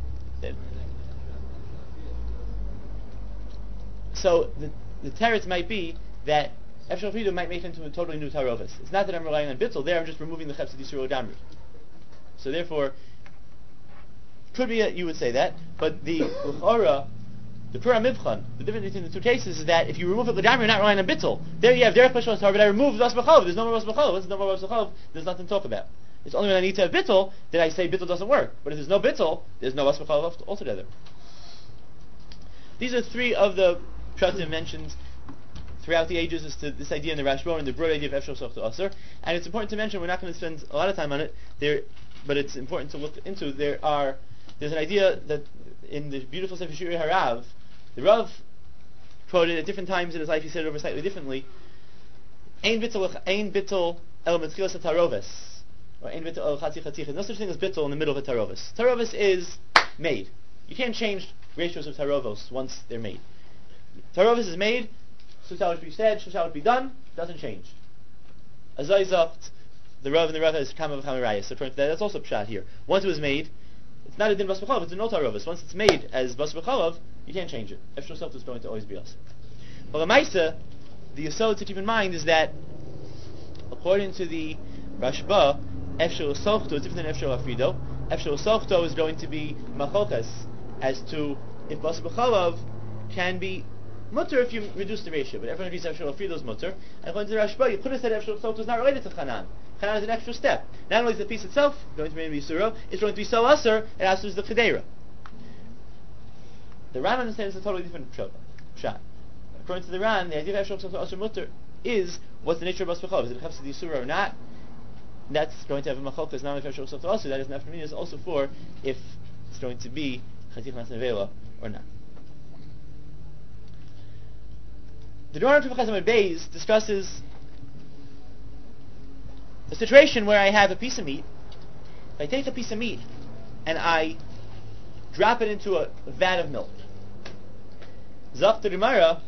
So the the teretz might be that Efshar Fridu might make it into a totally new tarovis. It's not that I'm relying on bittul. There, I'm just removing the chefs of Yisrael Damri. So therefore, could be a, you would say that, but the L'chora, the Pura Mivchan, the difference between the two cases is that if you remove it L'damri, you're not relying on bittul. There you have derech bishul Torah, but I remove bas b'chalav. There's no more bas b'chalav. Once there's no more bas b'chalav, there's nothing to talk about. It's only when I need to have bittul that I say bittul doesn't work. But if there's no bittul, there's no bas b'chalav altogether. These are three of the pshatim mentioned throughout the ages as to this idea in the Rashba and the broad idea of Efshar Sof to Asr. And it's important to mention, we're not going to spend a lot of time on it, there, but it's important to look into. There are, there's an idea that in the beautiful Sefer Shirei Harav, the Rav quoted at different times in his life, he said it over slightly differently, Ein bittul, ein bittul el metchilas hataroves, or ein bittul el chatzi chatzicha. No such thing as bittul in the middle of a taroves. Taroves is made. You can't change ratios of tarovos once they're made. Taroves is made, so shall it be said, so shall it be done, doesn't change. Azai zacht, the Rav and the Rav is kama v'chamirayis. So according to that, that's also pshat here. Once it was made, it's not a din bas b'chalav, it's a no tarovis. Once it's made as bas b'chalav, you can't change it. Efshar Sof is going to always be us. Well, the Maisa, the yesod to keep in mind is that, according to the Rashba, Efshar Sof is different than Efshar Afrido. Efshar Sof is going to be machokas as to if bas b'chalav can be mutter if you reduce the ratio, but everyone agrees Efshar Afrido is mutter. And according to the Rashba, you could have said Efshar Sof is not related to Chanan. Chanan is an extra step. Not only is the piece itself going to be in Yisuro, it's going to be so Asr, it Asr the Chedera. The Ran understands a totally different pshat. According to the Ran, the idea of Efshar Sof to Asr mutter is what's the nature of bas b'chalav? Is it Chefs Yisuro or not? that's going to have a machalkas not only for Shul also, that is not for me, it's also for if it's going to be Chatich Nas Nevela or not. The Gemara Tuf Chesed Beis discusses a situation where I have a piece of meat. If I take a piece of meat and I drop it into a vat of milk, Zach to the Gemara,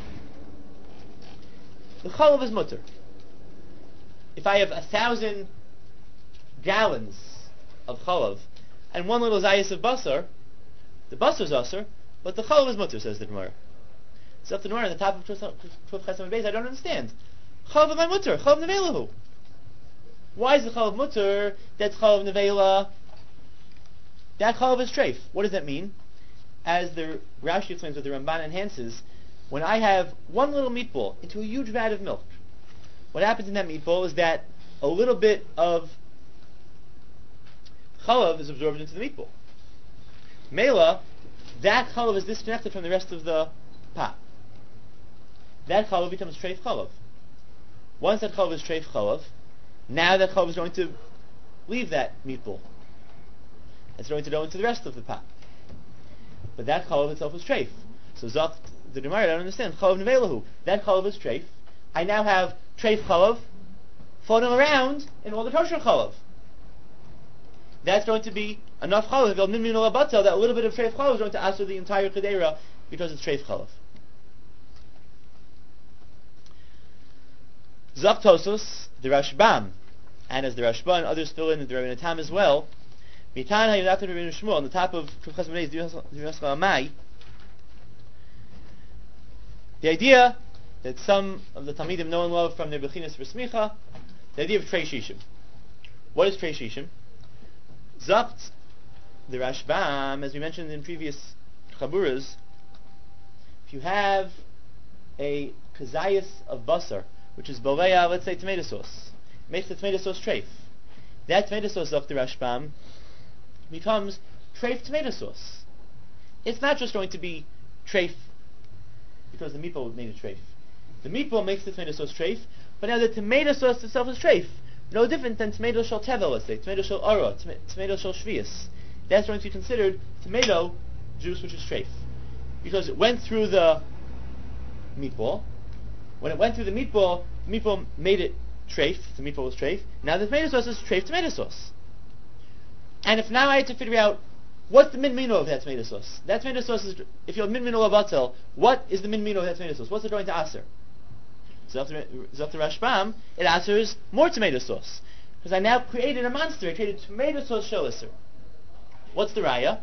the chalav is mutter. If I have a thousand gallons of chalav and one little zayis of basar, the basar is asar, but the chalav is mutter, says the Gemara. Zach to the Gemara on the top of Tuf Chesed Beis, I don't understand. Chalav is my mutter, chalav nevelahu. Why is the chalav mutter? That's chalav nevela. That chalav is treif. What does that mean? As the Rashi explains, what the Ramban enhances, when I have one little meatball into a huge vat of milk, what happens in that meatball is that a little bit of chalav is absorbed into the meatball. Mela, that chalav is disconnected from the rest of the pot. That chalav becomes treif chalav. Once that chalav is treif chalav, now that chalav is going to leave that meatball. It's going to go into the rest of the pot. But that chalav itself is treif. So Zach, the Gemara, I don't understand. Chalav nevelahu. That chalav is treif. I now have treif chalav floating around in all the kosher chalav. That's going to be enough chalav. That little bit of treif chalav is going to answer the entire chedera because it's treif chalav. Zach Tosos, the Rashbam, and as the Rashba and others fill in the Rebbeinu Tam as well, Mitan HaYudat Rebbeinu Shmuel, on the top of Tuf Chesed Beis, Divas Chalamai, the idea that some of the Talmidim know and love from their Bechinas for Smicha, the idea of Trei Shishim. What is Trei Shishim? Zakt, the Rashbam, as we mentioned in previous Chaburas, if you have a kazayas of basar, which is boleya, let's say tomato sauce, makes the tomato sauce treif. That tomato sauce, Zakt the Rashbam, becomes treif tomato sauce. It's not just going to be treif because the meatball made it treif. The meatball makes the tomato sauce treif, but now the tomato sauce itself is treif. No different than tomato shel teva, let's say, tomato shel ora, tom- tomato shel shvius. That's going to be considered tomato juice, which is treif, because it went through the meatball. When it went through the meatball, the meatball made it treif. The meatball was treif. Now the tomato sauce is treif tomato sauce. And if now I had to figure out what's the min mino of that tomato sauce, that tomato sauce is, if you have min mino of batel, what is the min mino of that tomato sauce? What's it going to aser? So after Rashbam, it asers more tomato sauce, because I now created a monster. I created tomato sauce sholiser. What's the raya?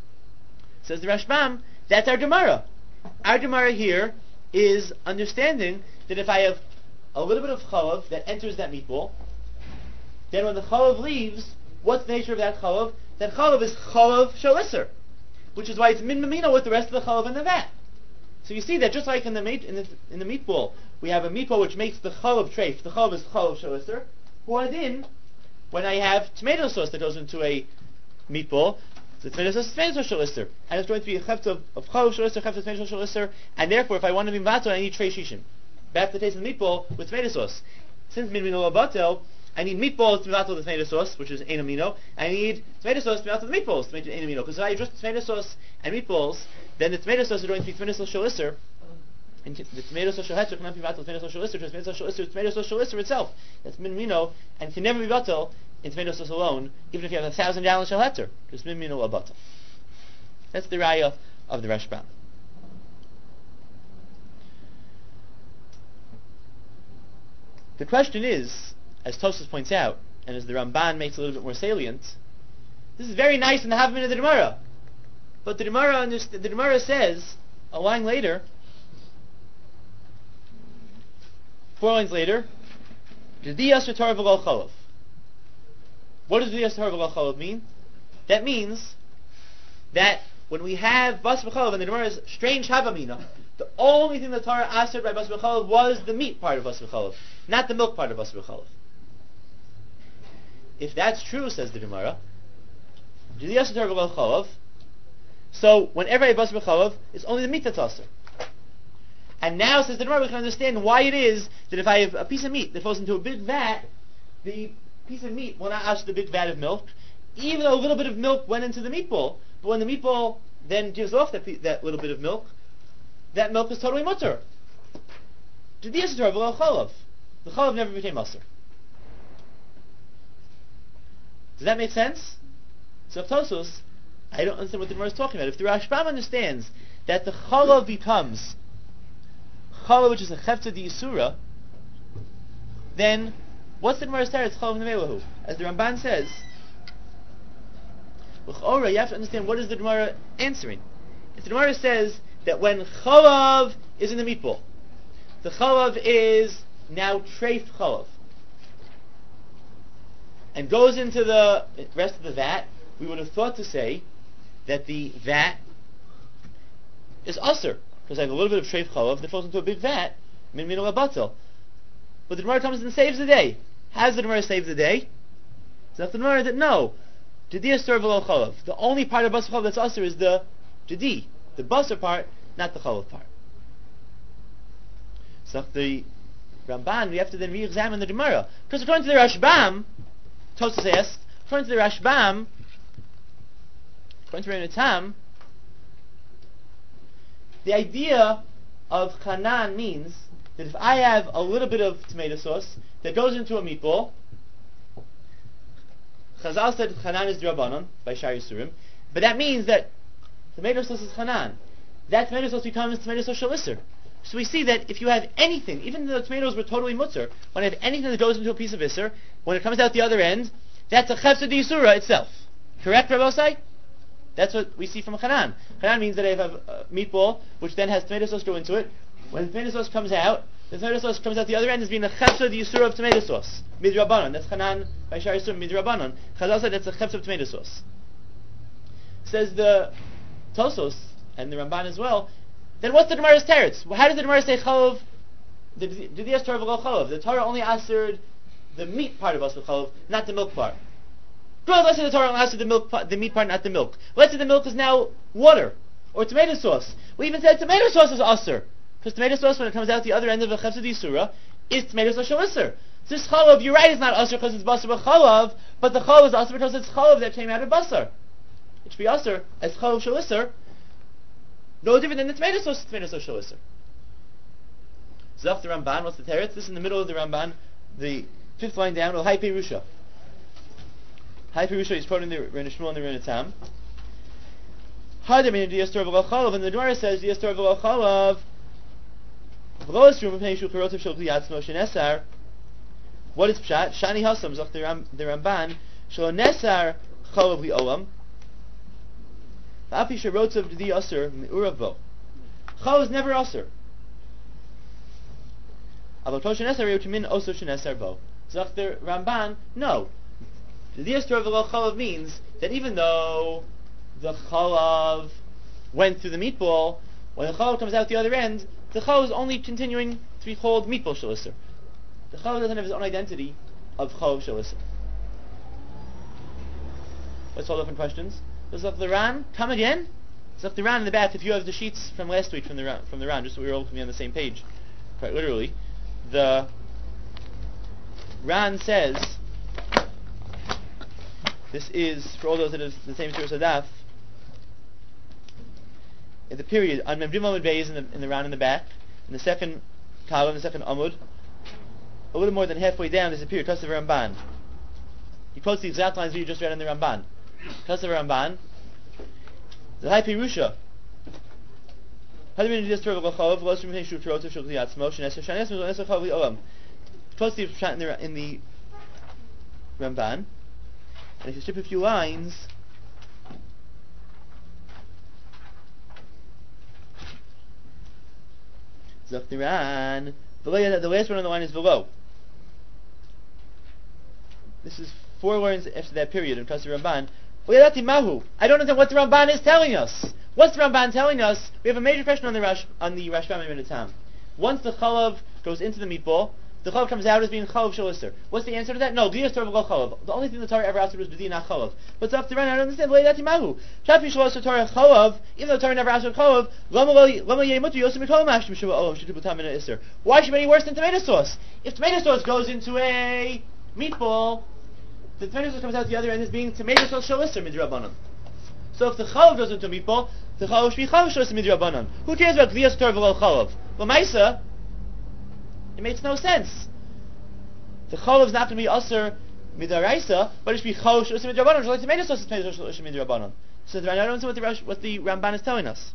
Says the Rashbam, that's our Gemara. Our Gemara here is understanding that if I have a little bit of chalav that enters that meatball, then when the chalav leaves, what's the nature of that chalav? That chalav is chalav sholiser, which is why it's min mamino with the rest of the chalav in the vat. So you see that just like in the meat in the, in the meatball, we have a meatball which makes the chalav treif. The chalav is chalav sholiser. Huadin, when I have tomato sauce that goes into a meatball, the tomato sauce is tomato sauce sholiser, and it's going to be a cheft of, of chalav sholiser, cheft of tomato sauce sholiser, and therefore, if I want to be vato, I need trei shishim. Back to the taste of the meatball with tomato sauce. Since min mino batel, I need meatballs to be vato the tomato sauce, which is ein amino. I need tomato sauce to be vato the meatballs to make it ein amino. Because if I have just tomato sauce and meatballs, then the tomato sauce is going to be tomato sauce sholiser, and the tomato sauce sholiser cannot be vato tomato sauce sholiser. Tomato sauce sholiser is tomato sauce sholiser itself. That's min mino, and can never be vato in tomato sauce alone, even if you have a thousand gallon shel heter. Just min mino batel. That's the raya of the Rashbam. The question is, as Tosfos points out, and as the Ramban makes a little bit more salient, this is very nice in the Havamina of the Gemara, but the Gemara, underst- the Gemara says a line later, four lines later, Jediyas Yatar V'Lo Chalav. What does Jediyas Yatar V'Lo Chalav mean? That means that when we have Bas B'Chalav and the Gemara's strange Havamina, the only thing the Torah answered by Bas B'Chalav was the meat part of Bas B'Chalav, not the milk part of Bas B'Chalav. If that's true, says the Gemara, Jediyas Yatar V'Lo Chalav, so whenever I have Bas B'Chalav, it's only the meat that's aser. And now, says the Gemara, we can understand why it is that if I have a piece of meat that falls into a big vat, the piece of meat will not ash the big vat of milk, even though a little bit of milk went into the meatball. But when the meatball then gives off that, pe- that little bit of milk, that milk is totally mutter. The chalav never became mutter. Does that make sense? So Tosos, I don't understand what the Gemara is talking about. If the Rashbam understands that the chalav becomes chalav, which is a chefta di yisura, then what's the Gemara's teretz chalav nemelahu? As the Ramban says, l'chora, you have to understand what is the Gemara answering. If the Gemara says that when chalav is in the meatball, the chalav is now treif chalav, and goes into the rest of the vat, we would have thought to say that the vat is usher, because I have a little bit of treif chalav that falls into a big vat, min min batel. But the Gemara comes and saves the day. How does the Gemara save the day? So the Gemara that no, jedi asur v'lo chalav. The only part of basar chalav that's usher is the jedi, the basar part, not the chalav part. So the Ramban, we have to then re-examine the Gemara, because according to the Rashbam, Tosas asked, according to the Rashbam, according to Reina Tam, the idea of Chanan means that if I have a little bit of tomato sauce that goes into a meatball, Chazal said Chanan is D'Rabbanan by Shar Yisurim, but that means that tomato sauce is Chanan. That tomato sauce becomes tomato sauce shalisser. So we see that if you have anything, even though the tomatoes were totally mutter, when I have anything that goes into a piece of isser, when it comes out the other end, that's a chefsa di yisura itself. Correct, Rabbosai? That's what we see from a chanan. Chanan means that I have a meatball, which then has tomato sauce go into it. When the tomato sauce comes out, the tomato sauce comes out the other end as being a chefsa di yisura of tomato sauce. Midrabanan. That's chanan by Shar Yisurim, midrabanan. Chazal said that's a chefsa of tomato sauce. Says the Tosos, and the Ramban as well, then what's the Gemara's teretz? How does the Gemara say chalav? Did the Torah v'lo chalav? The Torah only answered the meat part of us with chalav, not the milk part. Good, let's say the Torah only answered the milk, part, the meat part, not the milk. Let's say the milk is now water or tomato sauce. We even said tomato sauce is aser, because tomato sauce, when it comes out the other end of a chefsa di yisura, is tomato sauce shalisser. This chalav, you're right, is not aser because it's basar b'chalav, but the chalav is aser because it's chalav that came out of basar. It should be aser as chalav shalisser. No different than the tomato sauce, tomato sauce shalisser. Zaf the Ramban, what's the teretz? This is in the middle of the Ramban, the fifth line down, Hai Perusha. Hai Perusha is quoting the Reina Shmuel and the Reina Tam. Hadam in the Yistor v'lo chalav, and the Gemara says the Yistor v'lo chalav v'lo esrum v'pnei shu karotav shel kli atzmo shenesar. What is pshat? Shani hasam, zaf the, Ram, the Ramban, shel nesar chalav li olam. Api sherotav di aser me'urav bo. Chalav is never aser. Avoto shenesar yotimin oso shenesar bo. Zach the Ramban, no. The Yistor v'lo chalav means that even though the chalav went through the meatball, when the chalav comes out the other end, the chalav is only continuing to be called meatball shalisser. The chalav doesn't have its own identity of chalav shalisser. Let's all different questions. Does the Ran come again? Does the Ran in the back? If you have the sheets from last week from the Ran, from the Ran, just so we're all coming on the same page, quite literally, the Ran says, this is for all those that are the same Surah Sadaf, in the period on Memdim Amud Beis in the in the Ran in the back, in the second column, the second Amud, a little more than halfway down, there's a period Tasav Ramban. He quotes the exact lines that you just read in the Ramban. Tasav Ramban, the Hai Perusha. Quotes the pshat in the in the Ramban, and if you skip a few lines, Zachtiran, the last one on the line is below. This is four lines after that period in Tasav Ramban. I don't know what the Ramban is telling us. What's the Ramban telling us? We have a major question on the Rash, on the Rashbam and Tam. Once the chalav goes into the meatball, the chalav comes out as being chalav shalisser. What's the answer to that? No, b'yas Torah v'lo chalav. The only thing the Torah ever asked was b'di not chalav. But so after I don't understand. V'leidati mahu. Shafi shalisser Torah chalav. Even though the Torah never asked for chalav, lama lama yemutu yosem mikol mashtim shuvah olam shitubu tam in isser. Why should it be any worse than tomato sauce? If tomato sauce goes into a meatball, the tomato sauce comes out the other end as being tomato sauce shel iser midrabanan. So if the chalav goes into a meatball, the chalav should be chalav shel iser midrabanan. Who cares about gviyas tor v'lo chalav? L'maisa, it makes no sense. The chalav is not going to be aser midaraisa, but it should be chalav shel iser midrabanan. Just like tomato sauce is tomato sauce shel iser midrabanan. So the, I don't know what the, Rosh, what the Ramban is telling us.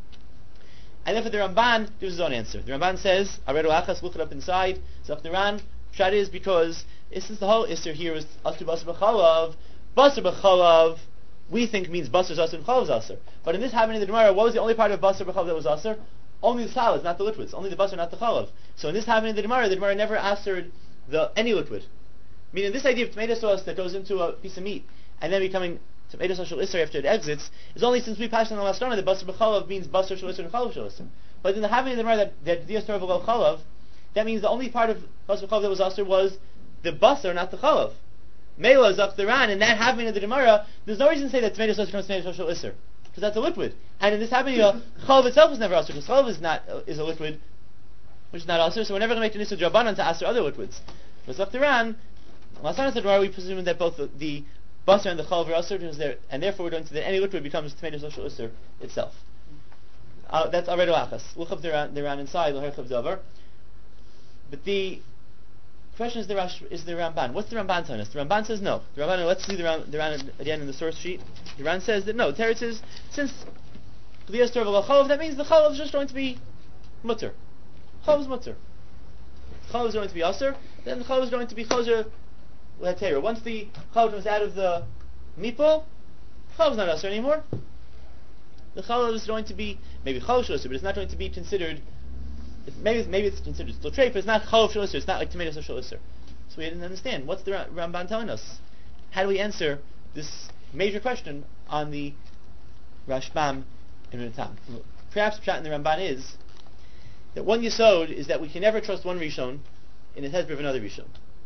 And therefore the Ramban gives his own answer. The Ramban says, Aredu achas, look it up inside. Zok the Ran, Pshat is because since the whole Isser here is Asur Basar B'chalav, Basar B'chalav, we think means Basar is Asur and Chalav is Asur. But in this happening in the Gemara, what was the only part of Basar B'chalav that was Asur? Only the salads, not the liquids. Only the Basar, not the Chalav. So in this happening in the Gemara, the Gemara never Asured the any liquid. Meaning this idea of tomato sauce that goes into a piece of meat and then becoming tomato sauce shel iser after it exits is only since we passed on the last rana that basar b'chalav means basar shel iser and chalav shel iser. But in the having of the Gemara that that dias torah v'lo chalav, that means the only part of basar b'chalav that was iser was the basar, not the chalav. Mela is up the ran, and that having of the Gemara, there's no reason to say that tomato sauce becomes tomato sauce shel iser because that's a liquid. And in this having, uh, chalav itself is never iser because chalav is not uh, is a liquid, which is not iser. So we're never going to make an iser drabanan to iser other liquids. But up the ran, last time I said Gemara, we presume that both the, the basar and the chalav are asur, there, and therefore we're going to that any liquid becomes tomato sauce shel iser itself. Uh, that's aredu achas. Look up the ran, the ran inside. L'herchav davar. But the question is the Rash, is the Ramban. What's the Ramban telling us? The Ramban says no. The Ramban. Let's see the Ram, the Ran again in the source sheet. The Ran says that no. Teretz is since Gviyas Torah v'lo chalav, that means the chalav is just going to be mutter. Chalav is mutter. Chalav is going to be asur. Then the chalav is going to be choser. Once the chalav comes out of the meatball, chalav is not asur anymore. The chalav is going to be maybe chalav shel iser, but it's not going to be considered. It's, maybe maybe it's considered still treif, but it's not chalav shel iser. It's not like tomato sauce shel iser. So we didn't understand. What's the Ramban telling us? How do we answer this major question on the Rashbam in Ritam? Perhaps pshat in the Ramban is that one yesod is that we can never trust one Rishon in the hezbollah of another Rishon.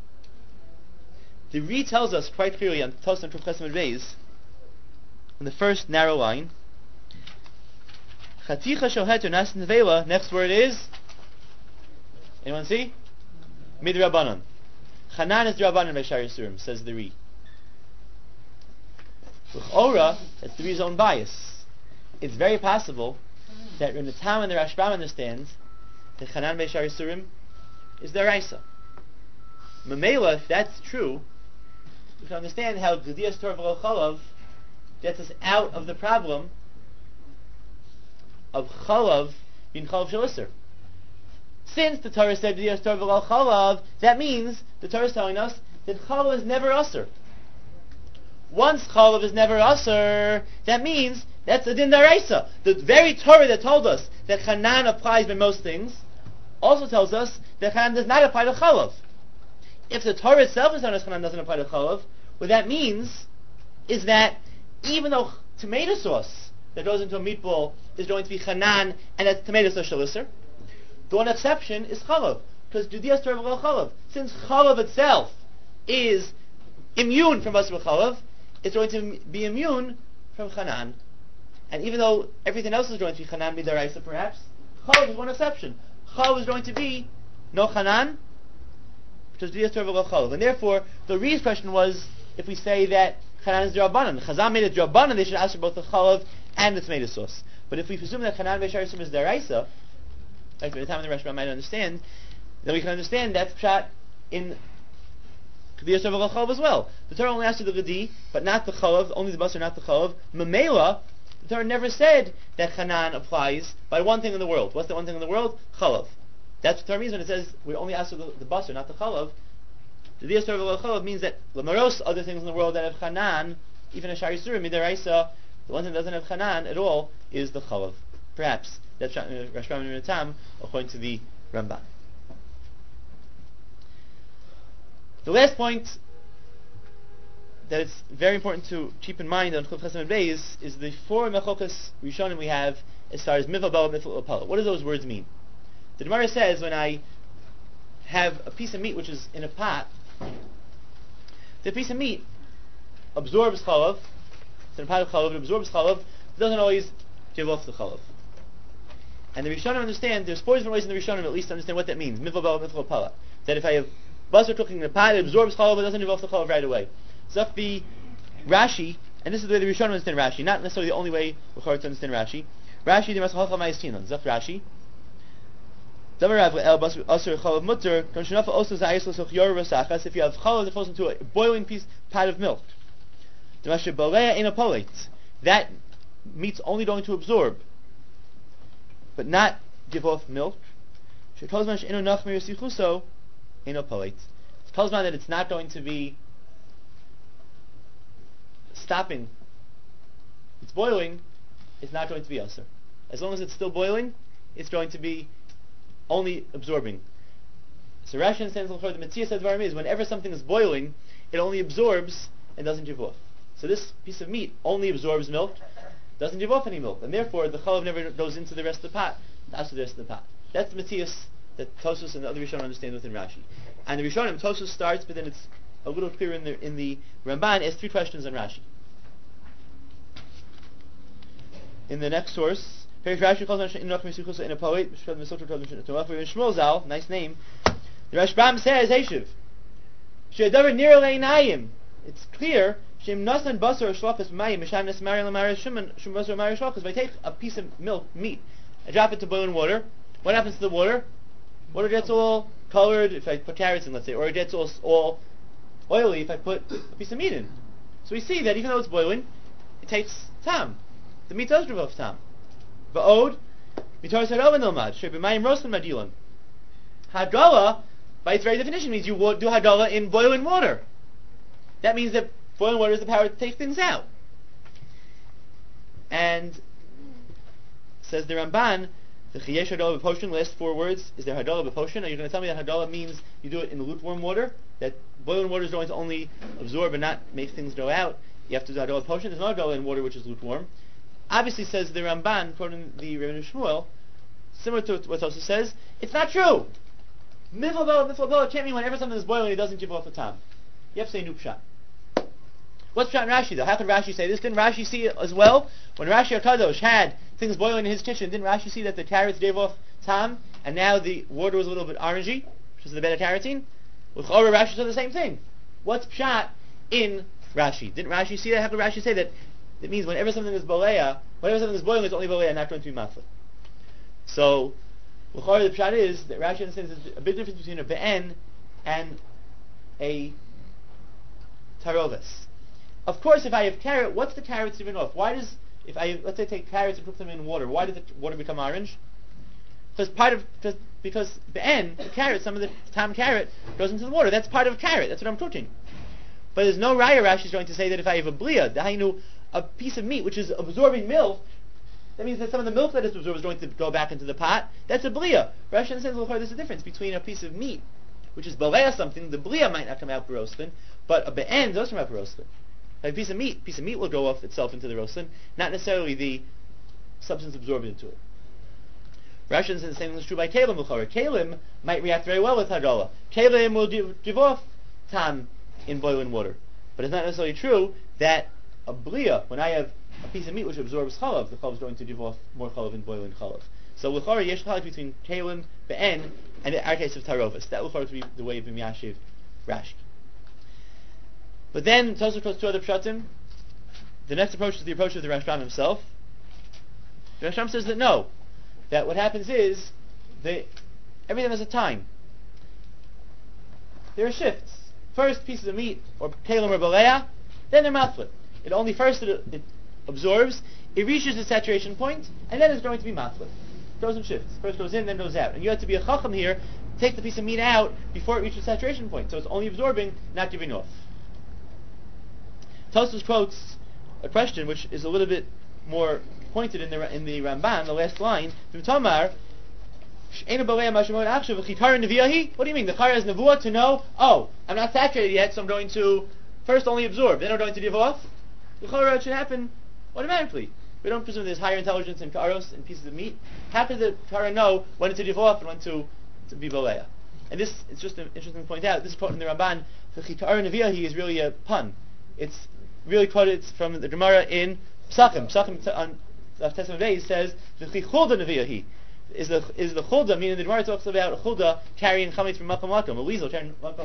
The Re tells us quite clearly on Tosam Truf Chesed Beis, in the first narrow line, Chaticha shohet nas nevela. Next word is, anyone see? Midrabanan. Chanan is drabanan by Shari Surim, says the Re. With Ora, that's the Re's own bias. It's very possible that in the time when the Rashbam understands that Chanan by Shari Surim is the Raisa. Mamela, if that's true, we can understand how Gedias Torah v'lo chalav gets us out of the problem of chalav being chalav shel iser. Since the Torah said Gedias Torah v'lo chalav, that means the Torah is telling us that chalav is never aser. Once chalav is never aser, that means that's a din daraisa. The very Torah that told us that Chanan applies by most things also tells us that Chanan does not apply to chalav. If the Torah itself is telling us Chanan doesn't apply to chalav, what that means is that even though tomato sauce that goes into a meatball is going to be Chanan and that's tomato sauce shel iser, the one exception is chalav, because Gedias Torah v'lo chalav. Since chalav itself is immune from basar b'chalav, it's going to be immune from Chanan. And even though everything else is going to be Chanan midaraisa, perhaps chalav is one exception. Chalav is going to be no Chanan, which is Gedias Torah v'lo chalav. And therefore, the Re's question was, if we say that Chanan is drabanan, Chazal made it drabanan, they should ask for both the chalav and the tomato sauce. But if we presume that Chanan v'Shari Surim is daraisa, like by the time the Rashbam might understand, then we can understand that's pshat in Gedias Torah v'lo chalav as well. The Torah only asked for the Gedi, but not the chalav, only the basar, not the chalav. Mamela, the Torah never said that Chanan applies by one thing in the world. What's the one thing in the world? Chalav. That's what the Torah means when it says we only ask for the, the basar, not the chalav. The Gedias Torah v'lo chalav means that l'maros other things in the world that have Chanan, even a Shari Surim, midaraisa, the one thing that doesn't have Chanan at all is the chalav. Perhaps that's Rashbam and Ritam according to the Ramban. The last point that it's very important to keep in mind on Chuf Chesed Beis is the four mechokas Rishonim we have as far as Mivah Bala, Mivah Pala. What do those words mean? The Gemara says when I have a piece of meat which is in a pot, the piece of meat absorbs chalav. It's in a pot of chalav, it absorbs chalav. It doesn't always give off the chalav. And the Rishonim understand, there's four different ways in the Rishonim at least to understand what that means. Mivah Bala, Mivah Pala. That if I have basar cooking in a pot, it absorbs chalav, but it doesn't give off the chalav right away. Zaf the Rashi, and this is the way the Rishonim understand Rashi, not necessarily the only way to understand Rashi. Rashi the Masachal Ma'isinon. Zaf Rashi. If you have challah that falls into a boiling piece pot of milk, that meat's only going to absorb, but not give off milk. It tells me that it's not going to be stopping. It's boiling. It's not going to be usher. As long as it's still boiling, it's going to be only absorbing. So Rashi understands the Metzias Advarim is whenever something is boiling, it only absorbs and doesn't give off. So this piece of meat only absorbs milk, doesn't give off any milk, and therefore the chalav never goes into the rest of the pot, that's the rest of the pot. That's the Metzias that Tosfos and the other Rishonim understand within Rashi. And the Rishonim, Tosfos starts, but then it's a little clearer in the in the Ramban, as three questions on Rashi. In the next source, Rashi calls in a poet, Shmuel Zal, nice name. The Rashbam says, Heishiv, Shedavar Nir Leinayim. It's clear, Shem Nasan Basar Shlachas Mayim, Misham Nesmari Lamari Shimon, Shem Basar Mari Shlachas. If I take a piece of milk, meat, I drop it to boiling water, what happens to the water? Water gets all colored if I put carrots in, let's say, or it gets all, all oily if I put a piece of meat in. So we see that even though it's boiling, it takes time. The meat does revolve time. Ba'od, mitar sarov nilmad, shebemayim rosin madilan. Hadala, by its very definition, means you do hadala in boiling water. That means that boiling water is the power to take things out. And says the Ramban, the chiyesh hadala b'poshin, last four words, is there hadala b'poshin? Are you going to tell me that hadala means you do it in lukewarm water? That boiling water is going to only absorb and not make things go out? You have to do hadala b'poshin. There's no hadala in water which is lukewarm. Obviously, says the Ramban, quoting the Rebbeinu Shmuel, similar to what Tosfos says, it's not true. Mifal bela, mifal bela can't mean whenever something is boiling, it doesn't give off the time. You have to say new pshat. What's pshat in Rashi though? How can Rashi say this? Didn't Rashi see it as well? When Rashi HaKadosh had things boiling in his kitchen, didn't Rashi see that the carrots gave off tam, and now the water was a little bit orangey, which is the beta carotene? With Chorah, Rashi said the same thing. What's pshat in Rashi? Didn't Rashi see that? How can Rashi say that? It means whenever something is boleya, whenever something is boiling, it's only boleya, not going to be mafla. So, the pshat is that Rashi understands there's a big difference between a be'en and a tarovis. Of course, if I have carrot, what's the carrots giving off? Why does, if I, let's say take carrots and cook them in water, why does the water become orange? Because part of, just because be'en, the carrot, some of the tam carrot, goes into the water. That's part of carrot, that's what I'm cooking. But there's no raya Rashi is going to say that if I have a blia, dahainu, a piece of meat which is absorbing milk, that means that some of the milk that is absorbed is going to go back into the pot. That's a blia. Rashi understands there's a difference between a piece of meat, which is balea something, the blia might not come out barostin, but a be'en does come out barostin. A piece of meat, piece of meat will go off itself into the rostin, not necessarily the substance absorbed into it. Rashi understands the same thing is true by kalim. Kalim might react very well with hadala. Kalim will give, give off tam in boiling water, but it's not necessarily true that a blia, when I have a piece of meat which absorbs chalav, the chalav is going to give off more chalav in boiling chalav. So l'chara yesh chalav between kalim, be'en, and the our case of tarovis. That l'chara to be the way of Yashiv Rashi. But then Tosfos quotes two other pshatim. The next approach is the approach of the Rashbam himself. The Rashbam says that no, that what happens is that everything has a time. There are shifts. First pieces of meat, or kalim or balea, then they're maflit. It only first it, it absorbs, it reaches its saturation point, and then it's going to be maflit. Goes in shifts. First goes in, then goes out. And you have to be a chacham here, take the piece of meat out before it reaches saturation point. So it's only absorbing, not giving off. Tosfos quotes a question which is a little bit more pointed in the in the Ramban, the last line. Tamar, what do you mean? The chara is nevuah to know, oh, I'm not saturated yet, so I'm going to first only absorb, then I'm going to give off. The chara should happen automatically. We don't presume there's higher intelligence in karos and pieces of meat. How could the chara know when to give off and when to, to be boleya? And this, it's just an interesting to point out, this quote in the Ramban, the chikar neviyahi is really a pun. It's really quoted from the Gemara in Psachim. Psachim t- on Testimony Day says, the chichulda neviyahi. Is the is the chulda, meaning the Gemara talks about a chulda carrying chametz from makom makom, a weasel carrying makom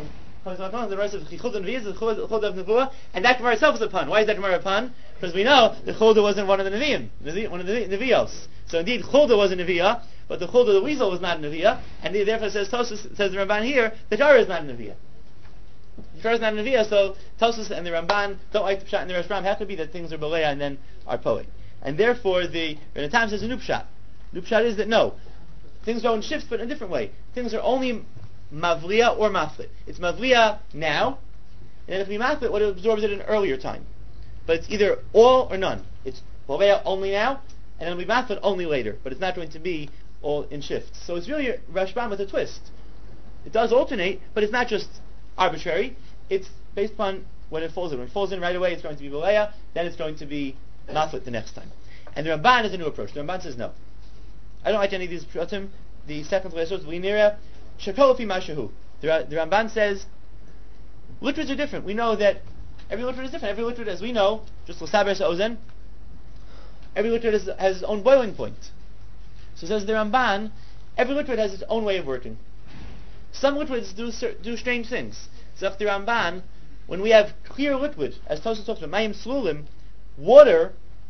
The rest of Chulda Nevi'ah is the Chulda of Nevuah, and that Gemara itself is a pun. Why is that Gemara a pun? Because we know the Chulda wasn't one of the Nevi'im, one of the Nevi'os. So indeed, Chulda was a Nevi'ah, but the Chulda, the weasel, was not a Nevi'ah, and therefore says Tosfos, says the Ramban here, the Torah is not a Nevi'ah. The Torah is not a Nevi'ah, so Tosfos and the Ramban don't like the Pshat in the Rosh Ram. How could it be that things are Beleah and then are Poet? And therefore, the Renatam says a new Pshat. New Pshat is that no, things go in shifts, but in a different way. Things are only Mavliya or Maflit. It's Mavliya now, and then if we Maflit, what it absorbs it in an earlier time. But it's either all or none. It's Mavliya only now, and then we Maflit only later. But it's not going to be all in shifts. So it's really Rashbam with a twist. It does alternate, but it's not just arbitrary. It's based upon when it falls in. When it falls in right away, it's going to be Mavliya, then it's going to be Maflit the next time. And the Ramban is a new approach. The Ramban says no. I don't like any of these pshatim. The second to last source, Linira, Shakol fi Mashahu. The the Ramban says liquids are different. We know that every liquid is different. Every liquid, as we know, just l'saber ozen, every liquid has, has its own boiling point. So says the Ramban, every liquid has its own way of working. Some liquids do do strange things. So the Ramban, when we have clear liquid, as Tosfos talks about, mayim slulim, water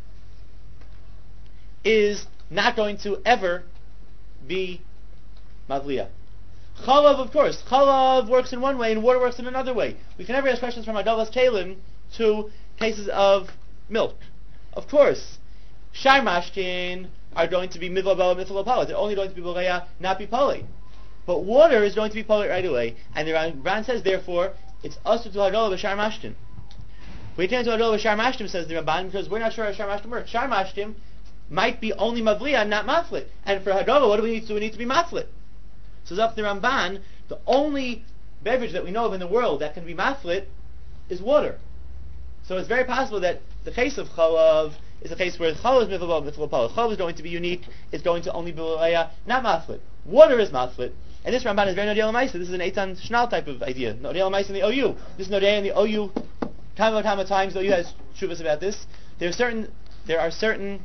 is not going to ever be mavliya. Chalav, of course. Chalav works in one way and water works in another way. We can never ask questions from Adalas Kalim to cases of milk. Of course, Shar Mashkin are going to be Mithla Bala, Mithla Pala. They're only going to be Baleya, not be Pali. But water is going to be Pali right away. And the Ramban says, therefore, it's Asur to Hadolah B'Shar Mashkin. We can't do Hadolah B'Shar Mashkin, says the Ramban, because we're not sure how Shar Mashkin works. Shar Mashkin might be only Mavliya, not Maflit. And for Hadolah, what do we need to do? We need to be Maflit. So up the Ramban, the only beverage that we know of in the world that can be maflit is water. So it's very possible that the case of chalav is a case where chalav is mithla mithla pala. Chalav is going to be unique. It's going to only be leia, not maflit. Water is maflit. And this Ramban is very Nodei Lamaisa. This is an Eitan Shnal type of idea. Nodei Lamaisa in the O U. This is Nodei in the O U. Time and time of times, the O U has shuvas about this. There are certain, there are certain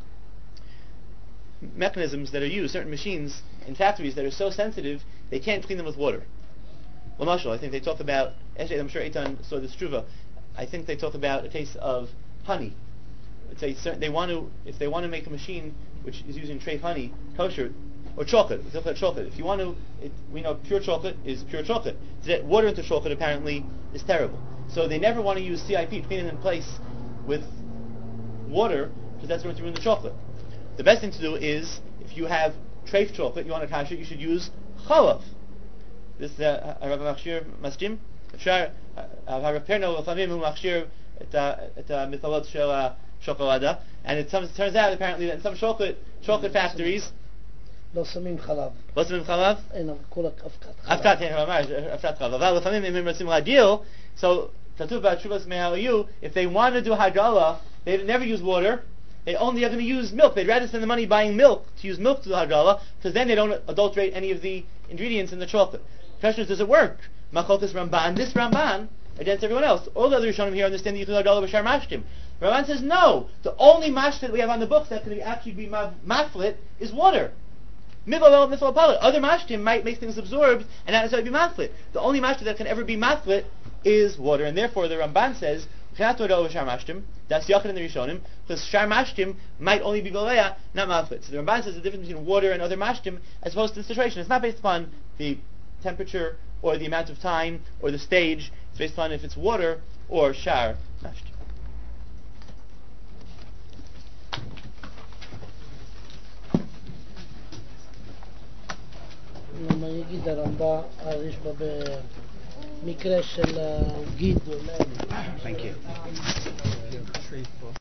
mechanisms that are used, certain machines in factories that are so sensitive they can't clean them with water. Lamashal, I think they talk about, actually I'm sure Eitan saw this truva, I think they talk about a case of honey. It's a certain, they want to, if they want to make a machine which is using treif honey, kosher, or chocolate, we talk about chocolate. If you want to, it, we know pure chocolate is pure chocolate. So that water into chocolate apparently is terrible. So they never want to use C I P, clean it in place with water, because that's going to ruin the chocolate. The best thing to do is, if you have treif chocolate, you want to kasher, you should use chalav. This is Rav Machshir Masjim. Rav Perno Lafamim Hu Machshir at Mithalot Shel Chocolada. And it turns out apparently that in some chocolate chocolate factories, לא שמים חלב. לא שמים חלב? אין, כולה אבקת חלב. אבקת, כן, ממש, אבקת חלב. אבל לפעמים אם הם רוצים להדיל, so כתוב בתשובas מה'O U, if they want to do hagala, they never use water. They only are going to use milk. They'd rather spend the money buying milk to use milk to the hagala, because then they don't adulterate any of the ingredients in the chocolate. The question is, does it work? Machokas Ramban, this Ramban, against everyone else. All the other Rishonim here understand that you can hagala b'shar mashtim. Ramban says, no, the only mashtim that we have on the books that can actually be maflit is water. Mithla mithla pala. Other mashtim might make things absorbed and not necessarily be maflit. The only mashtim that can ever be maflit is water, and therefore the Ramban says, we cannot do it over shar mashtim. That's yachid in the Rishonim, because shar mashtim might only be baleya, not maflit. So the Ramban says the difference between water and other mashtim, as opposed to the situation. It's not based upon the temperature or the amount of time or the stage. It's based upon if it's water or shar mashtim. למה יגיד הרמב"ם, יש בה במקרה של גיד, Thank you.